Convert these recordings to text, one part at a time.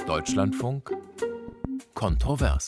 Deutschlandfunk Kontrovers.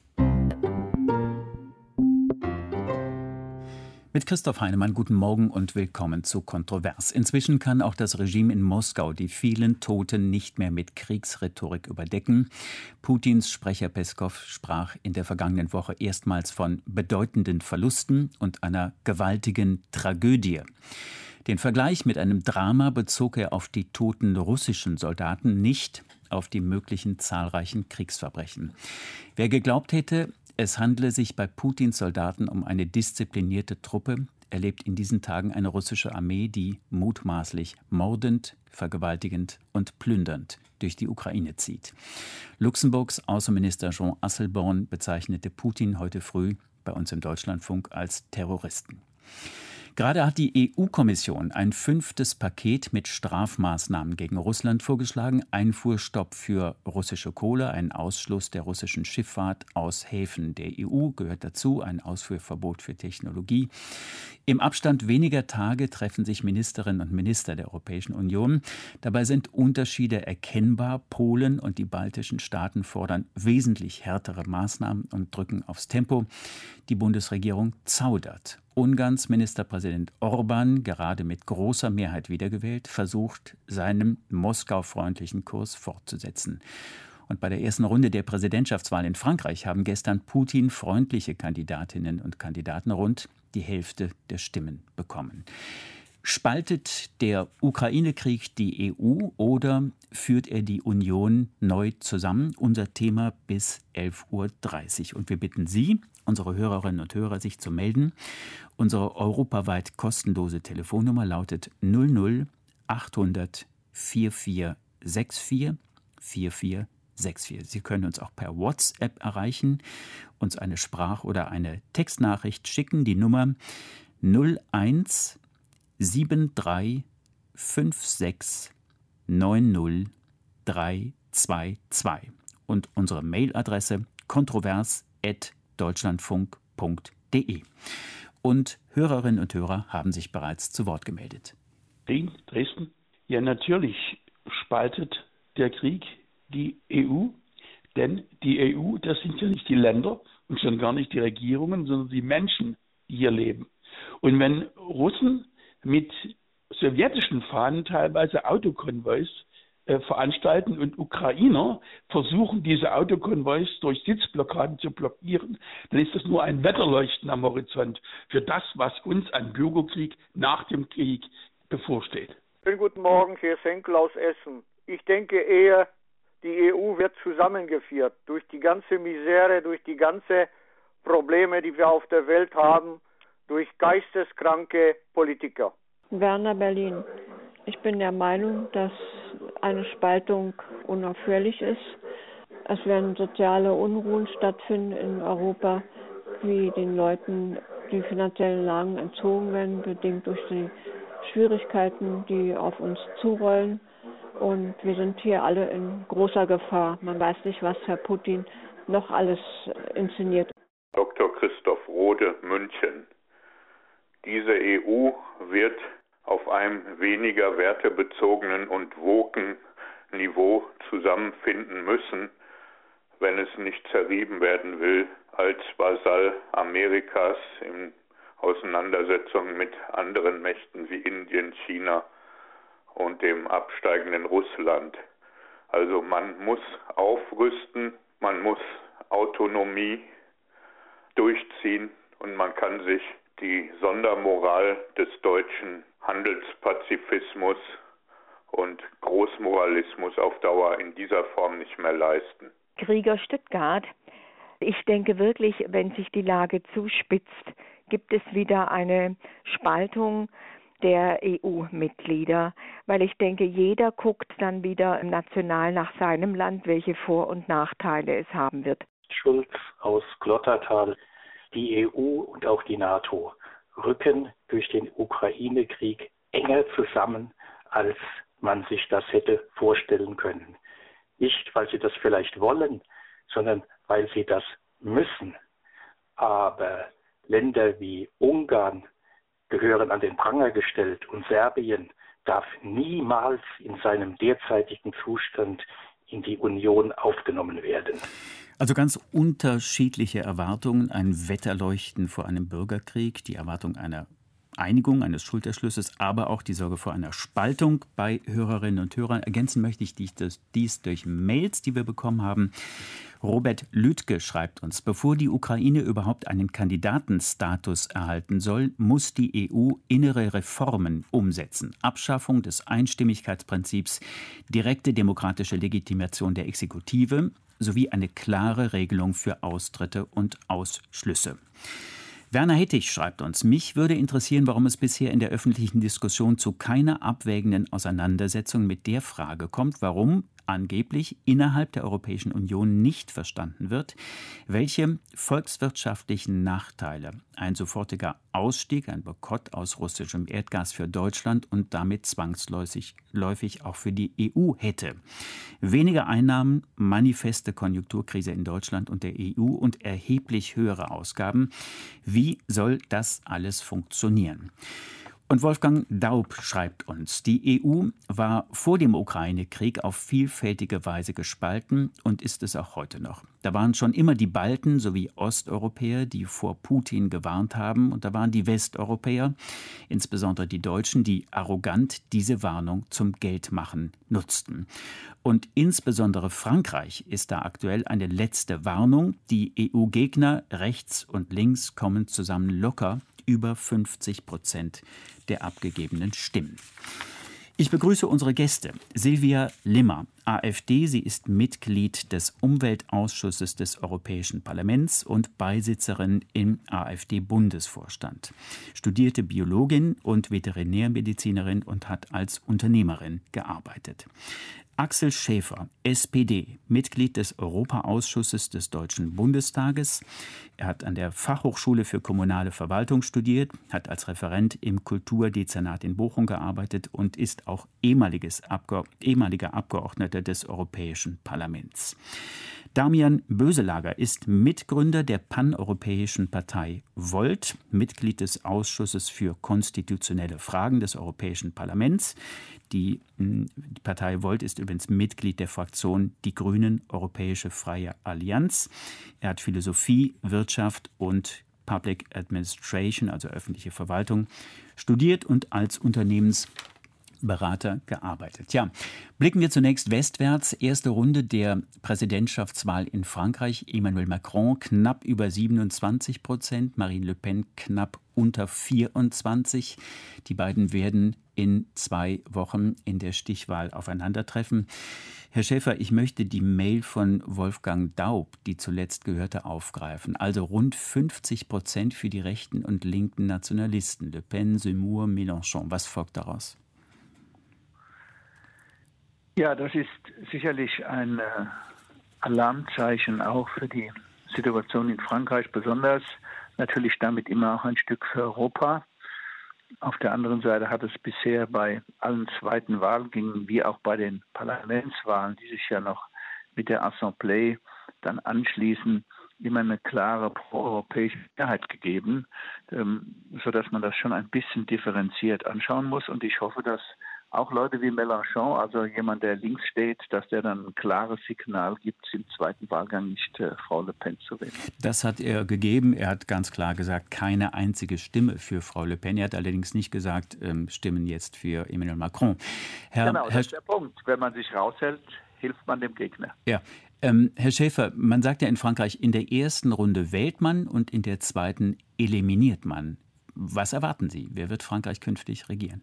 Mit Christoph Heinemann, guten Morgen und willkommen zu Kontrovers. Inzwischen kann auch das Regime in Moskau die vielen Toten nicht mehr mit Kriegsrhetorik überdecken. Putins Sprecher Peskow sprach in der vergangenen Woche erstmals von bedeutenden Verlusten und einer gewaltigen Tragödie. Den Vergleich mit einem Drama bezog er auf die toten russischen Soldaten, nicht auf die möglichen zahlreichen Kriegsverbrechen. Wer geglaubt hätte, es handle sich bei Putins Soldaten um eine disziplinierte Truppe, erlebt in diesen Tagen eine russische Armee, die mutmaßlich mordend, vergewaltigend und plündernd durch die Ukraine zieht. Luxemburgs Außenminister Jean Asselborn bezeichnete Putin heute früh bei uns im Deutschlandfunk als Terroristen. Gerade hat die EU-Kommission ein 5. Paket mit Strafmaßnahmen gegen Russland vorgeschlagen. Einfuhrstopp für russische Kohle, ein Ausschluss der russischen Schifffahrt aus Häfen der EU gehört dazu, ein Ausfuhrverbot für Technologie. Im Abstand weniger Tage treffen sich Ministerinnen und Minister der Europäischen Union. Dabei sind Unterschiede erkennbar. Polen und die baltischen Staaten fordern wesentlich härtere Maßnahmen und drücken aufs Tempo. Die Bundesregierung zaudert. Ungarns Ministerpräsident Orbán, gerade mit großer Mehrheit wiedergewählt, versucht, seinen Moskau-freundlichen Kurs fortzusetzen. Und bei der ersten Runde der Präsidentschaftswahl in Frankreich haben gestern Putin-freundliche Kandidatinnen und Kandidaten rund die Hälfte der Stimmen bekommen. Spaltet der Ukraine-Krieg die EU oder führt er die Union neu zusammen? Unser Thema bis 11.30 Uhr. Und wir bitten Sie, unsere Hörerinnen und Hörer, sich zu melden. Unsere europaweit kostenlose Telefonnummer lautet 00 800 4464 4464. Sie können uns auch per WhatsApp erreichen, uns eine Sprach- oder eine Textnachricht schicken. Die Nummer 01 73 56 90 322 und unsere Mailadresse kontrovers@deutschlandfunk.de. Und Hörerinnen und Hörer haben sich bereits zu Wort gemeldet. Dresden? Ja, natürlich spaltet der Krieg die EU, denn die EU, das sind ja nicht die Länder und schon gar nicht die Regierungen, sondern die Menschen, die hier leben. Und wenn Russen mit sowjetischen Fahnen teilweise Autokonvois veranstalten und Ukrainer versuchen, diese Autokonvois durch Sitzblockaden zu blockieren, dann ist das nur ein Wetterleuchten am Horizont für das, was uns an Bürgerkrieg nach dem Krieg bevorsteht. Schönen guten Morgen, hier ist Henkel aus Essen. Ich denke eher, die EU wird zusammengeführt durch die ganze Misere, durch die ganzen Probleme, die wir auf der Welt haben, durch geisteskranke Politiker. Werner, Berlin. Ich bin der Meinung, dass eine Spaltung unaufhörlich ist. Es werden soziale Unruhen stattfinden in Europa, wie den Leuten die finanziellen Lagen entzogen werden, bedingt durch die Schwierigkeiten, die auf uns zurollen. Und wir sind hier alle in großer Gefahr. Man weiß nicht, was Herr Putin noch alles inszeniert. Dr. Christoph Rode, München. Diese EU wird auf einem weniger wertebezogenen und woken Niveau zusammenfinden müssen, wenn es nicht zerrieben werden will als Vasall Amerikas in Auseinandersetzungen mit anderen Mächten wie Indien, China und dem absteigenden Russland. Also man muss aufrüsten, man muss Autonomie durchziehen und man kann sich die Sondermoral des deutschen Handelspazifismus und Großmoralismus auf Dauer in dieser Form nicht mehr leisten. Krieger Stuttgart. Ich denke wirklich, wenn sich die Lage zuspitzt, gibt es wieder eine Spaltung der EU-Mitglieder, weil ich denke, jeder guckt dann wieder national nach seinem Land, welche Vor- und Nachteile es haben wird. Schulz aus Glottertal. Die EU und auch die NATO rücken durch den Ukraine-Krieg enger zusammen, als man sich das hätte vorstellen können. Nicht, weil sie das vielleicht wollen, sondern weil sie das müssen. Aber Länder wie Ungarn gehören an den Pranger gestellt und Serbien darf niemals in seinem derzeitigen Zustand in die Union aufgenommen werden. Also ganz unterschiedliche Erwartungen, ein Wetterleuchten vor einem Bürgerkrieg, die Erwartung einer Einigung, eines Schulterschlusses, aber auch die Sorge vor einer Spaltung bei Hörerinnen und Hörern. Ergänzen möchte ich dies durch Mails, die wir bekommen haben. Robert Lüdke schreibt uns, bevor die Ukraine überhaupt einen Kandidatenstatus erhalten soll, muss die EU innere Reformen umsetzen. Abschaffung des Einstimmigkeitsprinzips, direkte demokratische Legitimation der Exekutive sowie eine klare Regelung für Austritte und Ausschlüsse. Werner Hettich schreibt uns, mich würde interessieren, warum es bisher in der öffentlichen Diskussion zu keiner abwägenden Auseinandersetzung mit der Frage kommt, warum angeblich innerhalb der Europäischen Union nicht verstanden wird, welche volkswirtschaftlichen Nachteile ein sofortiger Ausstieg, ein Boykott aus russischem Erdgas für Deutschland und damit zwangsläufig auch für die EU hätte. Weniger Einnahmen, manifeste Konjunkturkrise in Deutschland und der EU und erheblich höhere Ausgaben. Wie soll das alles funktionieren? Und Wolfgang Daub schreibt uns, die EU war vor dem Ukraine-Krieg auf vielfältige Weise gespalten und ist es auch heute noch. Da waren schon immer die Balten sowie Osteuropäer, die vor Putin gewarnt haben. Und da waren die Westeuropäer, insbesondere die Deutschen, die arrogant diese Warnung zum Geldmachen nutzten. Und insbesondere Frankreich ist da aktuell eine letzte Warnung. Die EU-Gegner rechts und links kommen zusammen locker über 50% der abgegebenen Stimmen. Ich begrüße unsere Gäste. Silvia Limmer, AfD. Sie ist Mitglied des Umweltausschusses des Europäischen Parlaments und Beisitzerin im AfD-Bundesvorstand. Studierte Biologin und Veterinärmedizinerin und hat als Unternehmerin gearbeitet. Axel Schäfer, SPD, Mitglied des Europaausschusses des Deutschen Bundestages. Er hat an der Fachhochschule für kommunale Verwaltung studiert, hat als Referent im Kulturdezernat in Bochum gearbeitet und ist auch ehemaliger Abgeordneter des Europäischen Parlaments. Damian Böselager ist Mitgründer der paneuropäischen Partei Volt, Mitglied des Ausschusses für konstitutionelle Fragen des Europäischen Parlaments. Die Partei Volt ist übrigens Mitglied der Fraktion Die Grünen Europäische Freie Allianz. Er hat Philosophie, Wirtschaft und Public Administration, also öffentliche Verwaltung, studiert und als Unternehmensberater gearbeitet. Ja, blicken wir zunächst westwärts. Erste Runde der Präsidentschaftswahl in Frankreich. Emmanuel Macron knapp über 27%, Marine Le Pen knapp unter 24%. Die beiden werden in 2 Wochen in der Stichwahl aufeinandertreffen. Herr Schäfer, ich möchte die Mail von Wolfgang Daub, die zuletzt gehörte, aufgreifen. Also rund 50% für die rechten und linken Nationalisten. Le Pen, Zemmour, Mélenchon. Was folgt daraus? Ja, das ist sicherlich ein Alarmzeichen auch für die Situation in Frankreich, besonders natürlich damit immer auch ein Stück für Europa. Auf der anderen Seite hat es bisher bei allen zweiten Wahlgängen, wie auch bei den Parlamentswahlen, die sich ja noch mit der Assemblée dann anschließen, immer eine klare proeuropäische Mehrheit gegeben, sodass man das schon ein bisschen differenziert anschauen muss. Und ich hoffe, dass auch Leute wie Mélenchon, also jemand, der links steht, dass der dann ein klares Signal gibt, im zweiten Wahlgang nicht Frau Le Pen zu wählen. Das hat er gegeben. Er hat ganz klar gesagt, keine einzige Stimme für Frau Le Pen. Er hat allerdings nicht gesagt, Stimmen jetzt für Emmanuel Macron. Genau, das ist der Punkt. Wenn man sich raushält, hilft man dem Gegner. Ja. Herr Schäfer, man sagt ja in Frankreich, in der ersten Runde wählt man und in der zweiten eliminiert man. Was erwarten Sie? Wer wird Frankreich künftig regieren?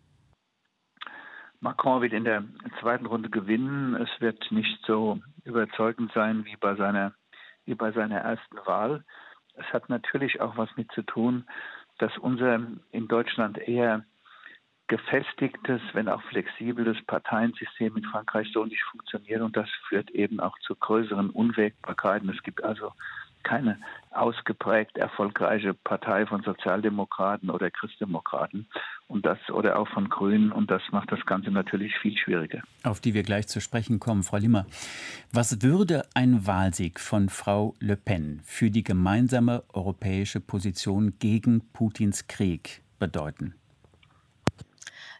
Macron wird in der zweiten Runde gewinnen. Es wird nicht so überzeugend sein wie bei seiner ersten Wahl. Es hat natürlich auch was mit zu tun, dass unser in Deutschland eher gefestigtes, wenn auch flexibles Parteiensystem in Frankreich so nicht funktioniert. Und das führt eben auch zu größeren Unwägbarkeiten. Es gibt also keine ausgeprägt erfolgreiche Partei von Sozialdemokraten oder Christdemokraten oder auch von Grünen, und das macht das Ganze natürlich viel schwieriger. Auf die wir gleich zu sprechen kommen. Frau Limmer, was würde ein Wahlsieg von Frau Le Pen für die gemeinsame europäische Position gegen Putins Krieg bedeuten?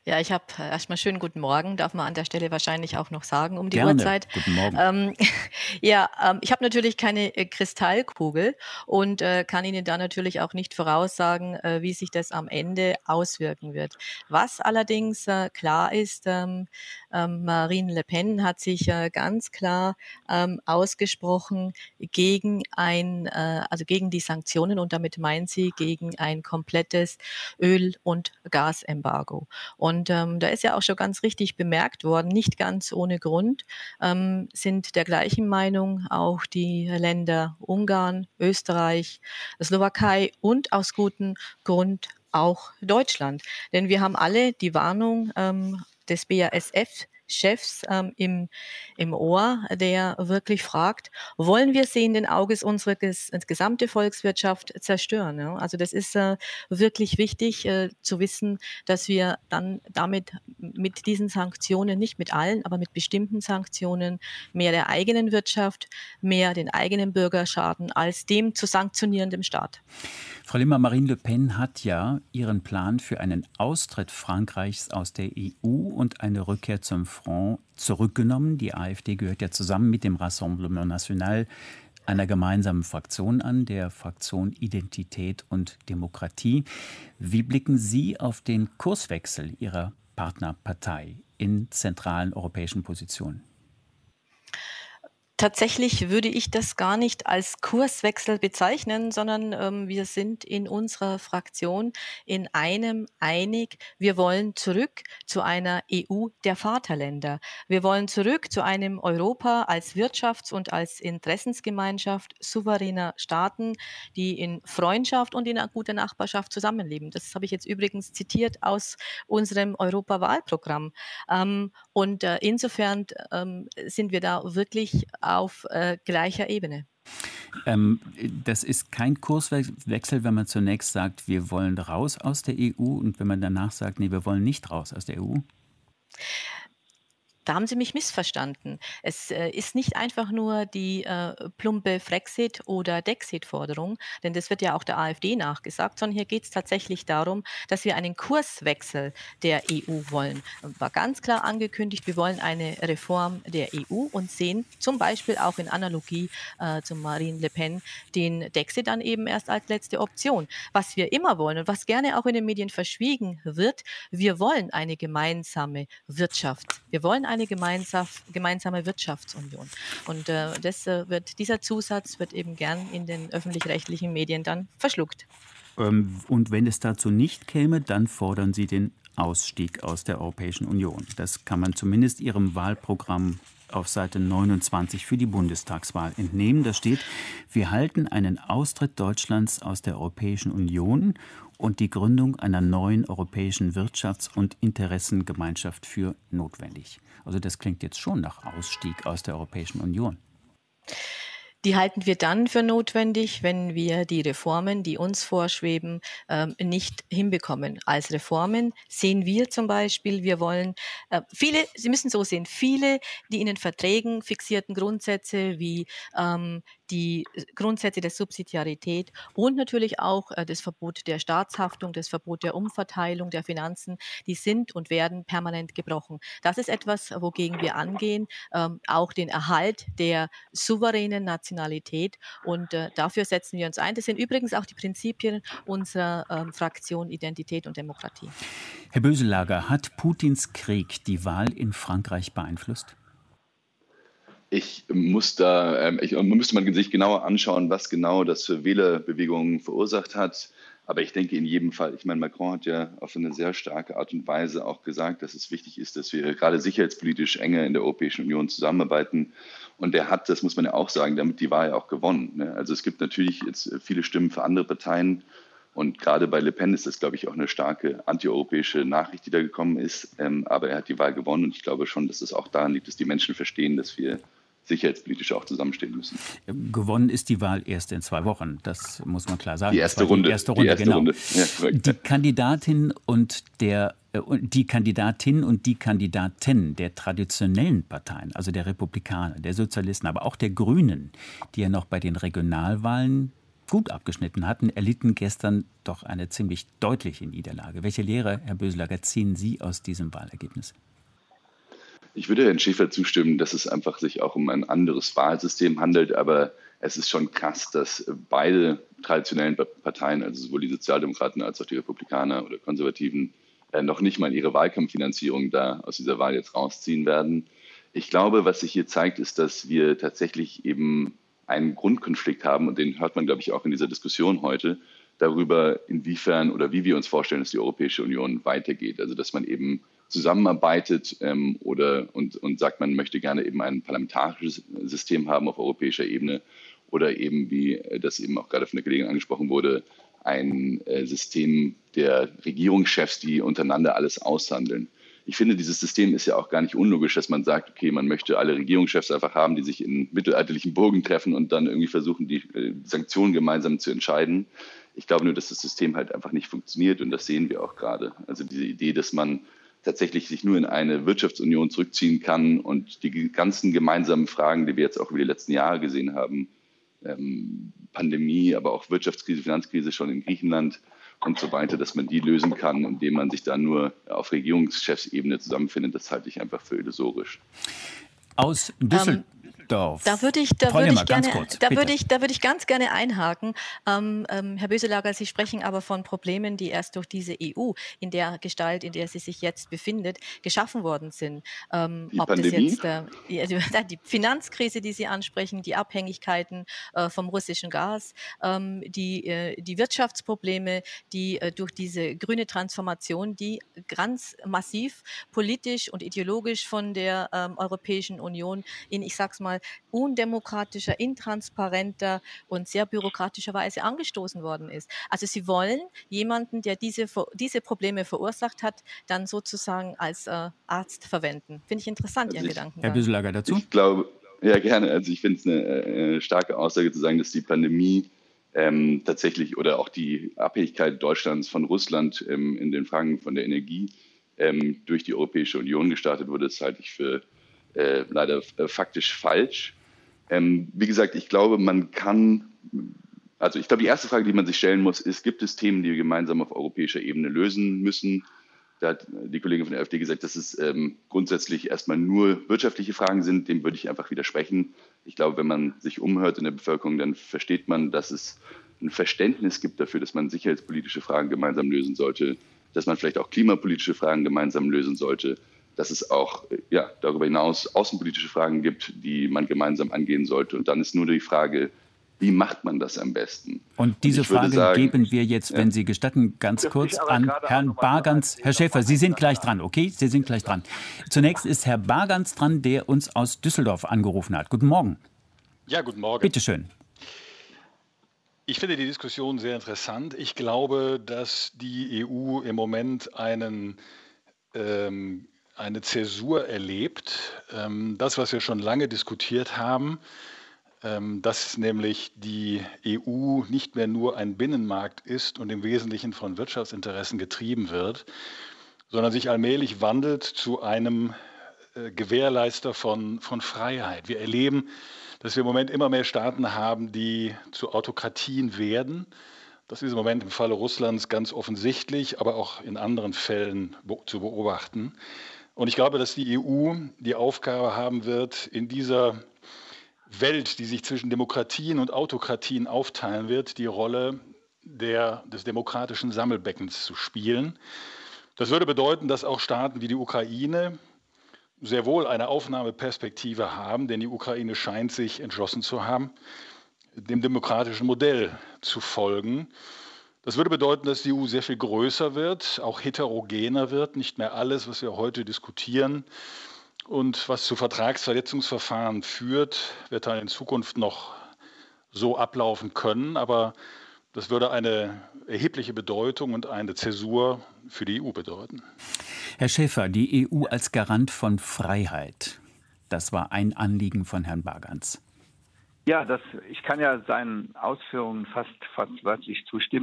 Ja, ich habe erstmal schönen guten Morgen, darf man an der Stelle wahrscheinlich auch noch sagen um die Gerne. Uhrzeit. Guten Morgen. Ich habe natürlich keine Kristallkugel und kann Ihnen da natürlich auch nicht voraussagen, wie sich das am Ende auswirken wird. Was allerdings klar ist, Marine Le Pen hat sich ganz klar ausgesprochen gegen gegen die Sanktionen, und damit meint sie gegen ein komplettes Öl- und Gasembargo. Und da ist ja auch schon ganz richtig bemerkt worden, nicht ganz ohne Grund, sind der gleichen Meinung auch die Länder Ungarn, Österreich, Slowakei und aus gutem Grund auch Deutschland. Denn wir haben alle die Warnung des BASF-Chefs im Ohr, der wirklich fragt, wollen wir sehenden Auges unsere gesamte Volkswirtschaft zerstören? Ja? Also das ist wirklich wichtig zu wissen, dass wir dann damit mit diesen Sanktionen, nicht mit allen, aber mit bestimmten Sanktionen, mehr der eigenen Wirtschaft, mehr den eigenen Bürger schaden, als dem zu sanktionierenden Staat. Frau Limmer, Marine Le Pen hat ja ihren Plan für einen Austritt Frankreichs aus der EU und eine Rückkehr zum Front zurückgenommen. Die AfD gehört ja zusammen mit dem Rassemblement National einer gemeinsamen Fraktion an, der Fraktion Identität und Demokratie. Wie blicken Sie auf den Kurswechsel Ihrer Partnerpartei in zentralen europäischen Positionen? Tatsächlich würde ich das gar nicht als Kurswechsel bezeichnen, sondern wir sind in unserer Fraktion in einem einig. Wir wollen zurück zu einer EU der Vaterländer. Wir wollen zurück zu einem Europa als Wirtschafts- und als Interessensgemeinschaft souveräner Staaten, die in Freundschaft und in einer guten Nachbarschaft zusammenleben. Das habe ich jetzt übrigens zitiert aus unserem Europawahlprogramm. Insofern sind wir da wirklich auf gleicher Ebene. Das ist kein Kurswechsel, wenn man zunächst sagt, wir wollen raus aus der EU und wenn man danach sagt, nee, wir wollen nicht raus aus der EU? Da haben Sie mich missverstanden. Es ist nicht einfach nur die plumpe Frexit- oder Dexit-Forderung, denn das wird ja auch der AfD nachgesagt, sondern hier geht es tatsächlich darum, dass wir einen Kurswechsel der EU wollen. War ganz klar angekündigt, wir wollen eine Reform der EU und sehen zum Beispiel auch in Analogie zu Marine Le Pen den Dexit dann eben erst als letzte Option. Was wir immer wollen und was gerne auch in den Medien verschwiegen wird, wir wollen eine gemeinsame Wirtschaft. Wir wollen eine gemeinsame Wirtschaftsunion. Und dieser Zusatz wird eben gern in den öffentlich-rechtlichen Medien dann verschluckt. Und wenn es dazu nicht käme, dann fordern Sie den Ausstieg aus der Europäischen Union. Das kann man zumindest Ihrem Wahlprogramm auf Seite 29 für die Bundestagswahl entnehmen. Da steht, wir halten einen Austritt Deutschlands aus der Europäischen Union und die Gründung einer neuen europäischen Wirtschafts- und Interessengemeinschaft für notwendig. Also das klingt jetzt schon nach Ausstieg aus der Europäischen Union. Die halten wir dann für notwendig, wenn wir die Reformen, die uns vorschweben, nicht hinbekommen. Als Reformen sehen wir zum Beispiel, wir wollen Sie müssen so sehen, viele, die in den Verträgen fixierten Grundsätze wie die Grundsätze der Subsidiarität und natürlich auch das Verbot der Staatshaftung, das Verbot der Umverteilung der Finanzen, die sind und werden permanent gebrochen. Das ist etwas, wogegen wir angehen, auch den Erhalt der souveränen Nationalität, und dafür setzen wir uns ein. Das sind übrigens auch die Prinzipien unserer Fraktion Identität und Demokratie. Herr Böselager, hat Putins Krieg die Wahl in Frankreich beeinflusst? Müsste man sich genauer anschauen, was genau das für Wählerbewegungen verursacht hat. Aber ich denke in jedem Fall, ich meine, Macron hat ja auf eine sehr starke Art und Weise auch gesagt, dass es wichtig ist, dass wir gerade sicherheitspolitisch enger in der Europäischen Union zusammenarbeiten. Und er hat, das muss man ja auch sagen, damit die Wahl ja auch gewonnen. Also es gibt natürlich jetzt viele Stimmen für andere Parteien. Und gerade bei Le Pen ist das, glaube ich, auch eine starke antieuropäische Nachricht, die da gekommen ist. Aber er hat die Wahl gewonnen und ich glaube schon, dass es auch daran liegt, dass die Menschen verstehen, dass wir sicherheitspolitisch auch zusammenstehen müssen. Gewonnen ist die Wahl erst in 2 Wochen, das muss man klar sagen. Die erste Runde. Genau. Ja, die Kandidatin und die Kandidaten der traditionellen Parteien, also der Republikaner, der Sozialisten, aber auch der Grünen, die ja noch bei den Regionalwahlen gut abgeschnitten hatten, erlitten gestern doch eine ziemlich deutliche Niederlage. Welche Lehre, Herr Böselager, ziehen Sie aus diesem Wahlergebnis? Ich würde Herrn Schäfer zustimmen, dass es einfach sich auch um ein anderes Wahlsystem handelt, aber es ist schon krass, dass beide traditionellen Parteien, also sowohl die Sozialdemokraten als auch die Republikaner oder Konservativen, noch nicht mal ihre Wahlkampffinanzierung da aus dieser Wahl jetzt rausziehen werden. Ich glaube, was sich hier zeigt, ist, dass wir tatsächlich eben einen Grundkonflikt haben, und den hört man, glaube ich, auch in dieser Diskussion heute, darüber, inwiefern oder wie wir uns vorstellen, dass die Europäische Union weitergeht. Also dass man eben zusammenarbeitet und sagt, man möchte gerne eben ein parlamentarisches System haben auf europäischer Ebene oder eben, wie das eben auch gerade von der Kollegin angesprochen wurde, ein System der Regierungschefs, die untereinander alles aushandeln. Ich finde, dieses System ist ja auch gar nicht unlogisch, dass man sagt, okay, man möchte alle Regierungschefs einfach haben, die sich in mittelalterlichen Burgen treffen und dann irgendwie versuchen, die Sanktionen gemeinsam zu entscheiden. Ich glaube nur, dass das System halt einfach nicht funktioniert, und das sehen wir auch gerade. Also diese Idee, dass man tatsächlich sich nur in eine Wirtschaftsunion zurückziehen kann und die ganzen gemeinsamen Fragen, die wir jetzt auch über die letzten Jahre gesehen haben, Pandemie, aber auch Wirtschaftskrise, Finanzkrise schon in Griechenland und so weiter, dass man die lösen kann, indem man sich da nur auf Regierungschefsebene zusammenfindet, das halte ich einfach für illusorisch. Aus Düsseldorf. Da würde ich ganz gerne einhaken. Herr Böselager, Sie sprechen aber von Problemen, die erst durch diese EU in der Gestalt, in der sie sich jetzt befindet, geschaffen worden sind. Ob Pandemie? Das jetzt die Finanzkrise, die Sie ansprechen, die Abhängigkeiten vom russischen Gas, die Wirtschaftsprobleme, die durch diese grüne Transformation, die ganz massiv politisch und ideologisch von der Europäischen Union in, ich sag's mal, undemokratischer, intransparenter und sehr bürokratischer Weise angestoßen worden ist. Also Sie wollen jemanden, der diese Probleme verursacht hat, dann sozusagen als Arzt verwenden. Finde ich interessant, Ihren Gedanken. Herr Böselager, dazu? Ich glaube, ja gerne. Also ich finde es eine starke Aussage zu sagen, dass die Pandemie tatsächlich oder auch die Abhängigkeit Deutschlands von Russland in den Fragen von der Energie durch die Europäische Union gestartet wurde. Das halte ich für leider faktisch falsch. Wie gesagt, ich glaube, die erste Frage, die man sich stellen muss, ist, gibt es Themen, die wir gemeinsam auf europäischer Ebene lösen müssen? Da hat die Kollegin von der AfD gesagt, dass es grundsätzlich erstmal nur wirtschaftliche Fragen sind. Dem würde ich einfach widersprechen. Ich glaube, wenn man sich umhört in der Bevölkerung, dann versteht man, dass es ein Verständnis gibt dafür, dass man sicherheitspolitische Fragen gemeinsam lösen sollte, dass man vielleicht auch klimapolitische Fragen gemeinsam lösen sollte, dass es auch darüber hinaus außenpolitische Fragen gibt, die man gemeinsam angehen sollte. Und dann ist nur die Frage, wie macht man das am besten? Und diese Frage geben wir jetzt, wenn Sie gestatten, ganz kurz an Herrn Bargans. Herr Schäfer, Sie sind gleich dran, okay? Sie sind gleich dran. Zunächst ist Herr Bargans dran, der uns aus Düsseldorf angerufen hat. Guten Morgen. Ja, guten Morgen. Bitte schön. Ich finde die Diskussion sehr interessant. Ich glaube, dass die EU im Moment eine Zäsur erlebt. Das, was wir schon lange diskutiert haben, dass nämlich die EU nicht mehr nur ein Binnenmarkt ist und im Wesentlichen von Wirtschaftsinteressen getrieben wird, sondern sich allmählich wandelt zu einem Gewährleister von Freiheit. Wir erleben, dass wir im Moment immer mehr Staaten haben, die zu Autokratien werden. Das ist im Moment im Falle Russlands ganz offensichtlich, aber auch in anderen Fällen zu beobachten. Und ich glaube, dass die EU die Aufgabe haben wird, in dieser Welt, die sich zwischen Demokratien und Autokratien aufteilen wird, die Rolle des demokratischen Sammelbeckens zu spielen. Das würde bedeuten, dass auch Staaten wie die Ukraine sehr wohl eine Aufnahmeperspektive haben, denn die Ukraine scheint sich entschlossen zu haben, dem demokratischen Modell zu folgen. Das würde bedeuten, dass die EU sehr viel größer wird, auch heterogener wird, nicht mehr alles, was wir heute diskutieren und was zu Vertragsverletzungsverfahren führt, wird dann in Zukunft noch so ablaufen können. Aber das würde eine erhebliche Bedeutung und eine Zäsur für die EU bedeuten. Herr Schäfer, die EU als Garant von Freiheit, das war ein Anliegen von Herrn Bargans. Ja, ich kann ja seinen Ausführungen fast wörtlich zustimmen.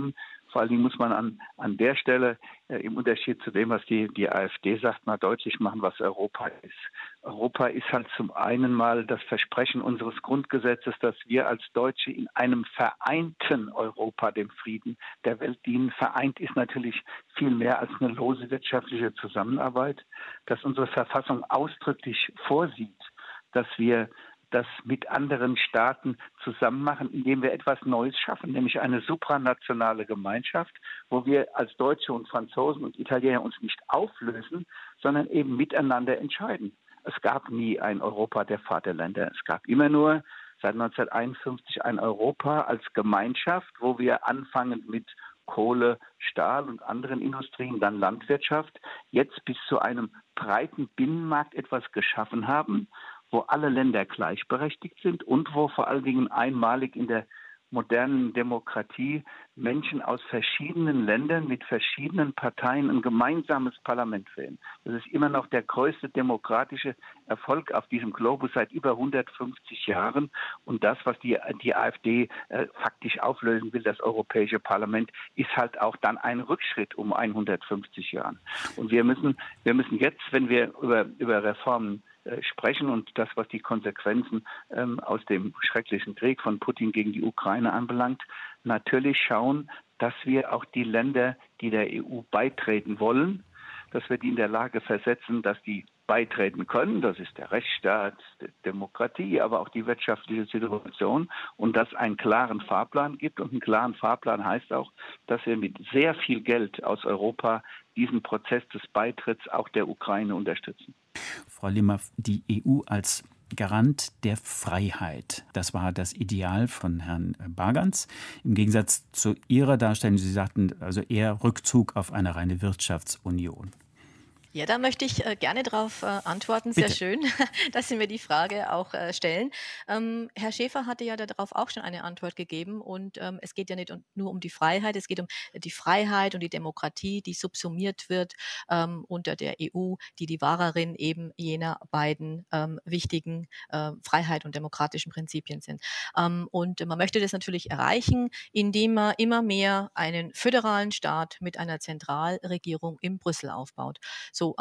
Vor allen Dingen muss man an der Stelle im Unterschied zu dem, was die AfD sagt, mal deutlich machen, was Europa ist. Europa ist halt zum einen mal das Versprechen unseres Grundgesetzes, dass wir als Deutsche in einem vereinten Europa dem Frieden der Welt dienen. Vereint ist natürlich viel mehr als eine lose wirtschaftliche Zusammenarbeit, dass unsere Verfassung ausdrücklich vorsieht, dass wir das mit anderen Staaten zusammen machen, indem wir etwas Neues schaffen, nämlich eine supranationale Gemeinschaft, wo wir als Deutsche und Franzosen und Italiener uns nicht auflösen, sondern eben miteinander entscheiden. Es gab nie ein Europa der Vaterländer. Es gab immer nur seit 1951 ein Europa als Gemeinschaft, wo wir anfangen mit Kohle, Stahl und anderen Industrien, dann Landwirtschaft, jetzt bis zu einem breiten Binnenmarkt etwas geschaffen haben, wo alle Länder gleichberechtigt sind und wo vor allen Dingen einmalig in der modernen Demokratie Menschen aus verschiedenen Ländern mit verschiedenen Parteien ein gemeinsames Parlament wählen. Das ist immer noch der größte demokratische Erfolg auf diesem Globus seit über 150 Jahren. Und das, was die AfD faktisch auflösen will, das Europäische Parlament, ist halt auch dann ein Rückschritt um 150 Jahren. Und wir müssen jetzt, wenn wir über Reformen sprechen und das, was die Konsequenzen aus dem schrecklichen Krieg von Putin gegen die Ukraine anbelangt, natürlich schauen, dass wir auch die Länder, die der EU beitreten wollen, dass wir die in der Lage versetzen, dass die beitreten können. Das ist der Rechtsstaat, die Demokratie, aber auch die wirtschaftliche Situation und dass es einen klaren Fahrplan gibt. Und einen klaren Fahrplan heißt auch, dass wir mit sehr viel Geld aus Europa diesen Prozess des Beitritts auch der Ukraine unterstützen. Frau Limmer, die EU als Garant der Freiheit. Das war das Ideal von Herrn Bargans. Im Gegensatz zu Ihrer Darstellung, Sie sagten also eher Rückzug auf eine reine Wirtschaftsunion. Ja, da möchte ich gerne darauf antworten. Sehr Bitte. Schön, dass Sie mir die Frage auch stellen. Herr Schäfer hatte ja darauf auch schon eine Antwort gegeben. Und es geht ja nicht nur um die Freiheit, es geht um die Freiheit und die Demokratie, die subsumiert wird unter der EU, die Wahrerin eben jener beiden wichtigen Freiheit und demokratischen Prinzipien sind. Und man möchte das natürlich erreichen, indem man immer mehr einen föderalen Staat mit einer Zentralregierung in Brüssel aufbaut. So,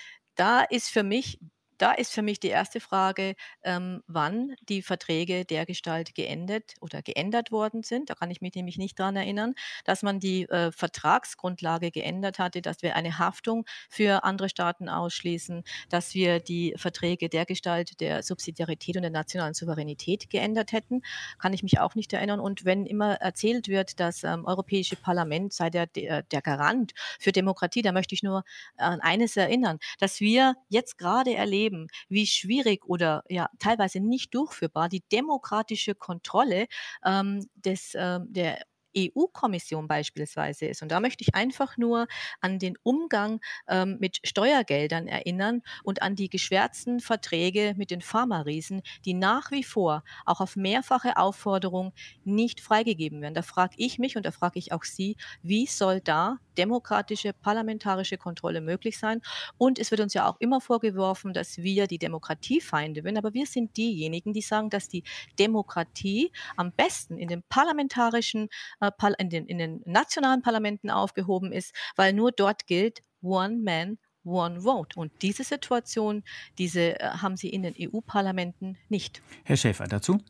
da ist für mich die erste Frage, wann die Verträge dergestalt geändert worden sind. Da kann ich mich nämlich nicht dran erinnern, dass man die Vertragsgrundlage geändert hatte, dass wir eine Haftung für andere Staaten ausschließen, dass wir die Verträge dergestalt der Subsidiarität und der nationalen Souveränität geändert hätten. Kann ich mich auch nicht erinnern. Und wenn immer erzählt wird, das Europäische Parlament sei der Garant für Demokratie, da möchte ich nur an eines erinnern, dass wir jetzt gerade erleben, wie schwierig oder ja teilweise nicht durchführbar die demokratische Kontrolle der EU-Kommission beispielsweise ist. Und da möchte ich einfach nur an den Umgang mit Steuergeldern erinnern und an die geschwärzten Verträge mit den Pharma-Riesen, die nach wie vor auch auf mehrfache Aufforderung nicht freigegeben werden. Da frage ich mich und da frage ich auch Sie, wie soll da demokratische, parlamentarische Kontrolle möglich sein? Und es wird uns ja auch immer vorgeworfen, dass wir die Demokratiefeinde sind, aber wir sind diejenigen, die sagen, dass die Demokratie am besten in den parlamentarischen in den nationalen Parlamenten aufgehoben ist, weil nur dort gilt One Man, One Vote. Und diese Situation, haben Sie in den EU-Parlamenten nicht. Herr Schäfer, dazu?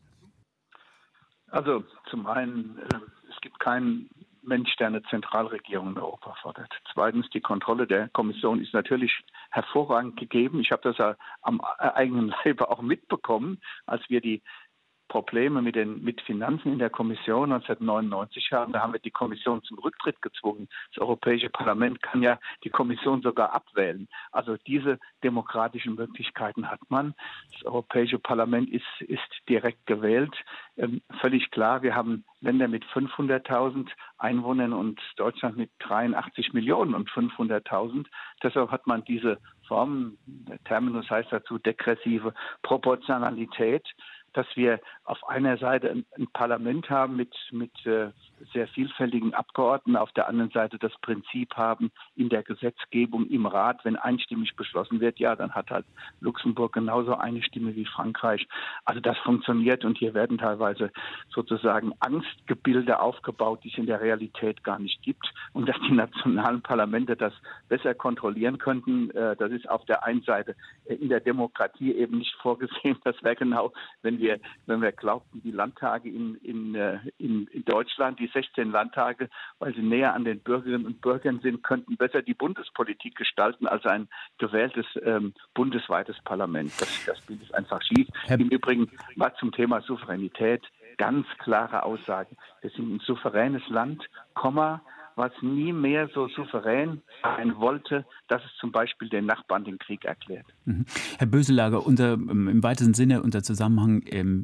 Also zum einen, es gibt keinen Mensch, der eine Zentralregierung in Europa fordert. Zweitens, die Kontrolle der Kommission ist natürlich hervorragend gegeben. Ich habe das am eigenen Leibe auch mitbekommen, als wir die Probleme mit Finanzen in der Kommission 1999 haben. Da haben wir die Kommission zum Rücktritt gezwungen. Das Europäische Parlament kann ja die Kommission sogar abwählen. Also diese demokratischen Möglichkeiten hat man. Das Europäische Parlament ist direkt gewählt. Völlig klar, wir haben Länder mit 500.000 Einwohnern und Deutschland mit 83 Millionen und 500.000. Deshalb hat man diese Form, der Terminus heißt dazu degressive Proportionalität, dass wir auf einer Seite ein Parlament haben mit sehr vielfältigen Abgeordneten auf der anderen Seite das Prinzip haben, in der Gesetzgebung im Rat, wenn einstimmig beschlossen wird, ja, dann hat halt Luxemburg genauso eine Stimme wie Frankreich. Also das funktioniert und hier werden teilweise sozusagen Angstgebilde aufgebaut, die es in der Realität gar nicht gibt. Und dass die nationalen Parlamente das besser kontrollieren könnten, das ist auf der einen Seite in der Demokratie eben nicht vorgesehen. Das wäre genau, wenn wir glaubten, die Landtage in Deutschland, die 16 Landtage, weil sie näher an den Bürgerinnen und Bürgern sind, könnten besser die Bundespolitik gestalten als ein gewähltes bundesweites Parlament. Das Bild ist einfach schief. Im Übrigen war zum Thema Souveränität ganz klare Aussage. Wir sind ein souveränes Land, was nie mehr so souverän sein wollte, dass es zum Beispiel den Nachbarn den Krieg erklärt. Herr Böselager, im weitesten Sinne unser Zusammenhang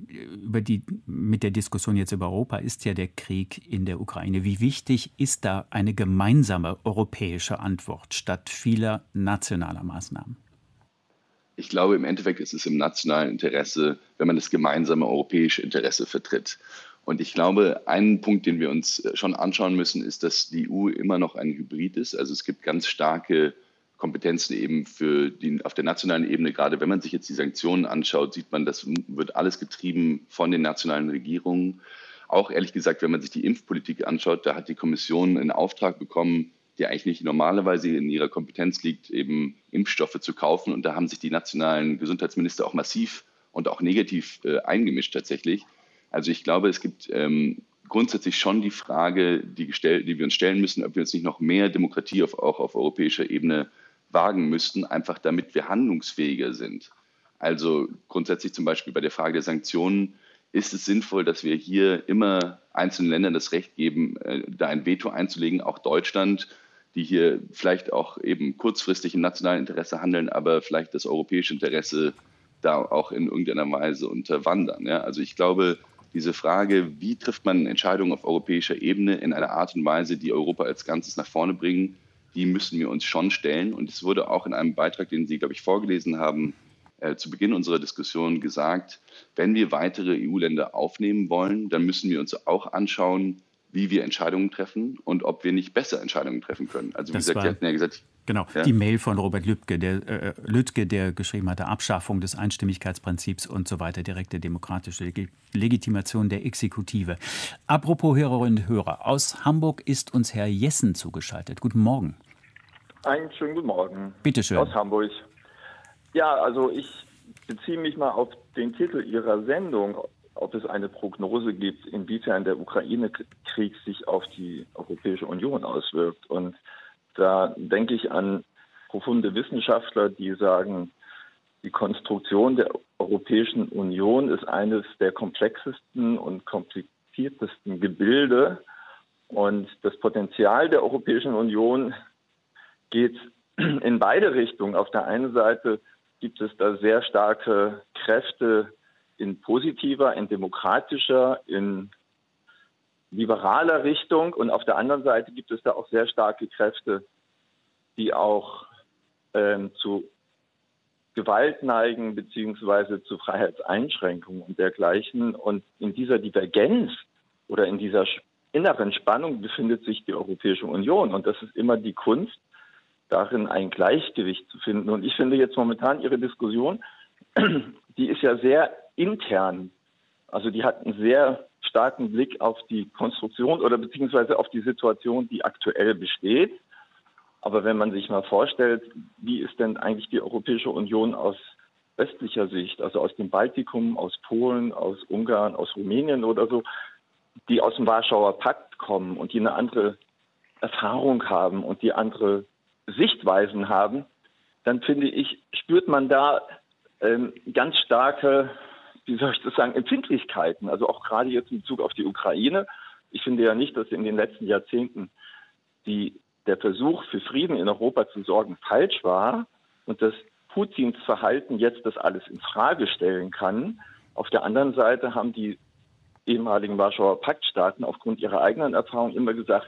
mit der Diskussion jetzt über Europa ist ja der Krieg in der Ukraine. Wie wichtig ist da eine gemeinsame europäische Antwort statt vieler nationaler Maßnahmen? Ich glaube, im Endeffekt ist es im nationalen Interesse, wenn man das gemeinsame europäische Interesse vertritt. Und ich glaube, ein Punkt, den wir uns schon anschauen müssen, ist, dass die EU immer noch ein Hybrid ist. Also es gibt ganz starke Kompetenzen eben auf der nationalen Ebene. Gerade wenn man sich jetzt die Sanktionen anschaut, sieht man, das wird alles getrieben von den nationalen Regierungen. Auch ehrlich gesagt, wenn man sich die Impfpolitik anschaut, da hat die Kommission einen Auftrag bekommen, der eigentlich nicht normalerweise in ihrer Kompetenz liegt, eben Impfstoffe zu kaufen. Und da haben sich die nationalen Gesundheitsminister auch massiv und auch negativ eingemischt tatsächlich. Also ich glaube, es gibt grundsätzlich schon die Frage, die wir uns stellen müssen, ob wir uns nicht noch mehr Demokratie auch auf europäischer Ebene wagen müssten, einfach damit wir handlungsfähiger sind. Also grundsätzlich zum Beispiel bei der Frage der Sanktionen ist es sinnvoll, dass wir hier immer einzelnen Ländern das Recht geben, da ein Veto einzulegen, auch Deutschland, die hier vielleicht auch eben kurzfristig im nationalen Interesse handeln, aber vielleicht das europäische Interesse da auch in irgendeiner Weise unterwandern. Ja? Also ich glaube, diese Frage, wie trifft man Entscheidungen auf europäischer Ebene in einer Art und Weise, die Europa als Ganzes nach vorne bringen, die müssen wir uns schon stellen. Und es wurde auch in einem Beitrag, den Sie, glaube ich, vorgelesen haben, zu Beginn unserer Diskussion gesagt, wenn wir weitere EU-Länder aufnehmen wollen, dann müssen wir uns auch anschauen, wie wir Entscheidungen treffen und ob wir nicht besser Entscheidungen treffen können. Also wie gesagt, Sie hatten ja gesagt... Genau, ja? Die Mail von Robert Lüttke, der geschrieben hatte, Abschaffung des Einstimmigkeitsprinzips und so weiter, direkte demokratische Legitimation der Exekutive. Apropos Hörerinnen und Hörer, aus Hamburg ist uns Herr Jessen zugeschaltet. Guten Morgen. Einen schönen guten Morgen. Bitte schön. Aus Hamburg. Ja, also ich beziehe mich mal auf den Titel Ihrer Sendung, ob es eine Prognose gibt, inwiefern der Ukraine-Krieg sich auf die Europäische Union auswirkt. Und da denke ich an profunde Wissenschaftler, die sagen, die Konstruktion der Europäischen Union ist eines der komplexesten und kompliziertesten Gebilde. Und das Potenzial der Europäischen Union geht in beide Richtungen. Auf der einen Seite gibt es da sehr starke Kräfte in positiver, in demokratischer, in liberaler Richtung. Und auf der anderen Seite gibt es da auch sehr starke Kräfte, die auch zu Gewalt neigen, beziehungsweise zu Freiheitseinschränkungen und dergleichen. Und in dieser Divergenz oder in dieser inneren Spannung befindet sich die Europäische Union. Und das ist immer die Kunst, darin ein Gleichgewicht zu finden. Und ich finde jetzt momentan Ihre Diskussion, die ist ja sehr intern. Also die hat einen sehr starken Blick auf die Konstruktion oder beziehungsweise auf die Situation, die aktuell besteht. Aber wenn man sich mal vorstellt, wie ist denn eigentlich die Europäische Union aus westlicher Sicht, also aus dem Baltikum, aus Polen, aus Ungarn, aus Rumänien oder so, die aus dem Warschauer Pakt kommen und die eine andere Erfahrung haben und die andere Sichtweisen haben, dann finde ich, spürt man da ganz starke, wie soll ich das sagen, Empfindlichkeiten. Also auch gerade jetzt in Bezug auf die Ukraine. Ich finde ja nicht, dass in den letzten Jahrzehnten der Versuch für Frieden in Europa zu sorgen falsch war und dass Putins Verhalten jetzt das alles in Frage stellen kann. Auf der anderen Seite haben die ehemaligen Warschauer Paktstaaten aufgrund ihrer eigenen Erfahrung immer gesagt,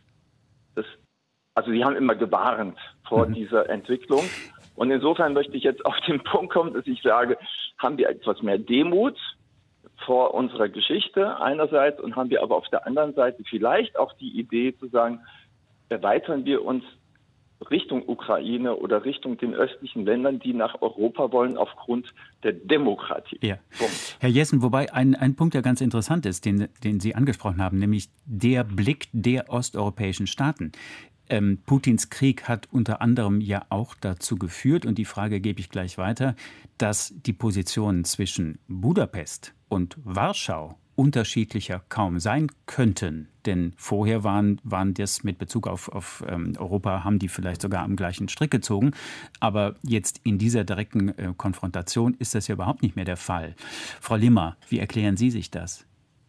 sie haben immer gewarnt vor dieser Entwicklung. Und insofern möchte ich jetzt auf den Punkt kommen, dass ich sage, haben wir etwas mehr Demut vor unserer Geschichte einerseits und haben wir aber auf der anderen Seite vielleicht auch die Idee zu sagen, erweitern wir uns Richtung Ukraine oder Richtung den östlichen Ländern, die nach Europa wollen aufgrund der Demokratie. Ja. Herr Jessen, wobei ein Punkt, der ganz interessant ist, den Sie angesprochen haben, nämlich der Blick der osteuropäischen Staaten. Putins Krieg hat unter anderem ja auch dazu geführt, und die Frage gebe ich gleich weiter, dass die Positionen zwischen Budapest und Warschau unterschiedlicher kaum sein könnten. Denn vorher waren das mit Bezug auf Europa, haben die vielleicht sogar am gleichen Strick gezogen. Aber jetzt in dieser direkten Konfrontation ist das ja überhaupt nicht mehr der Fall. Frau Limmer, wie erklären Sie sich das?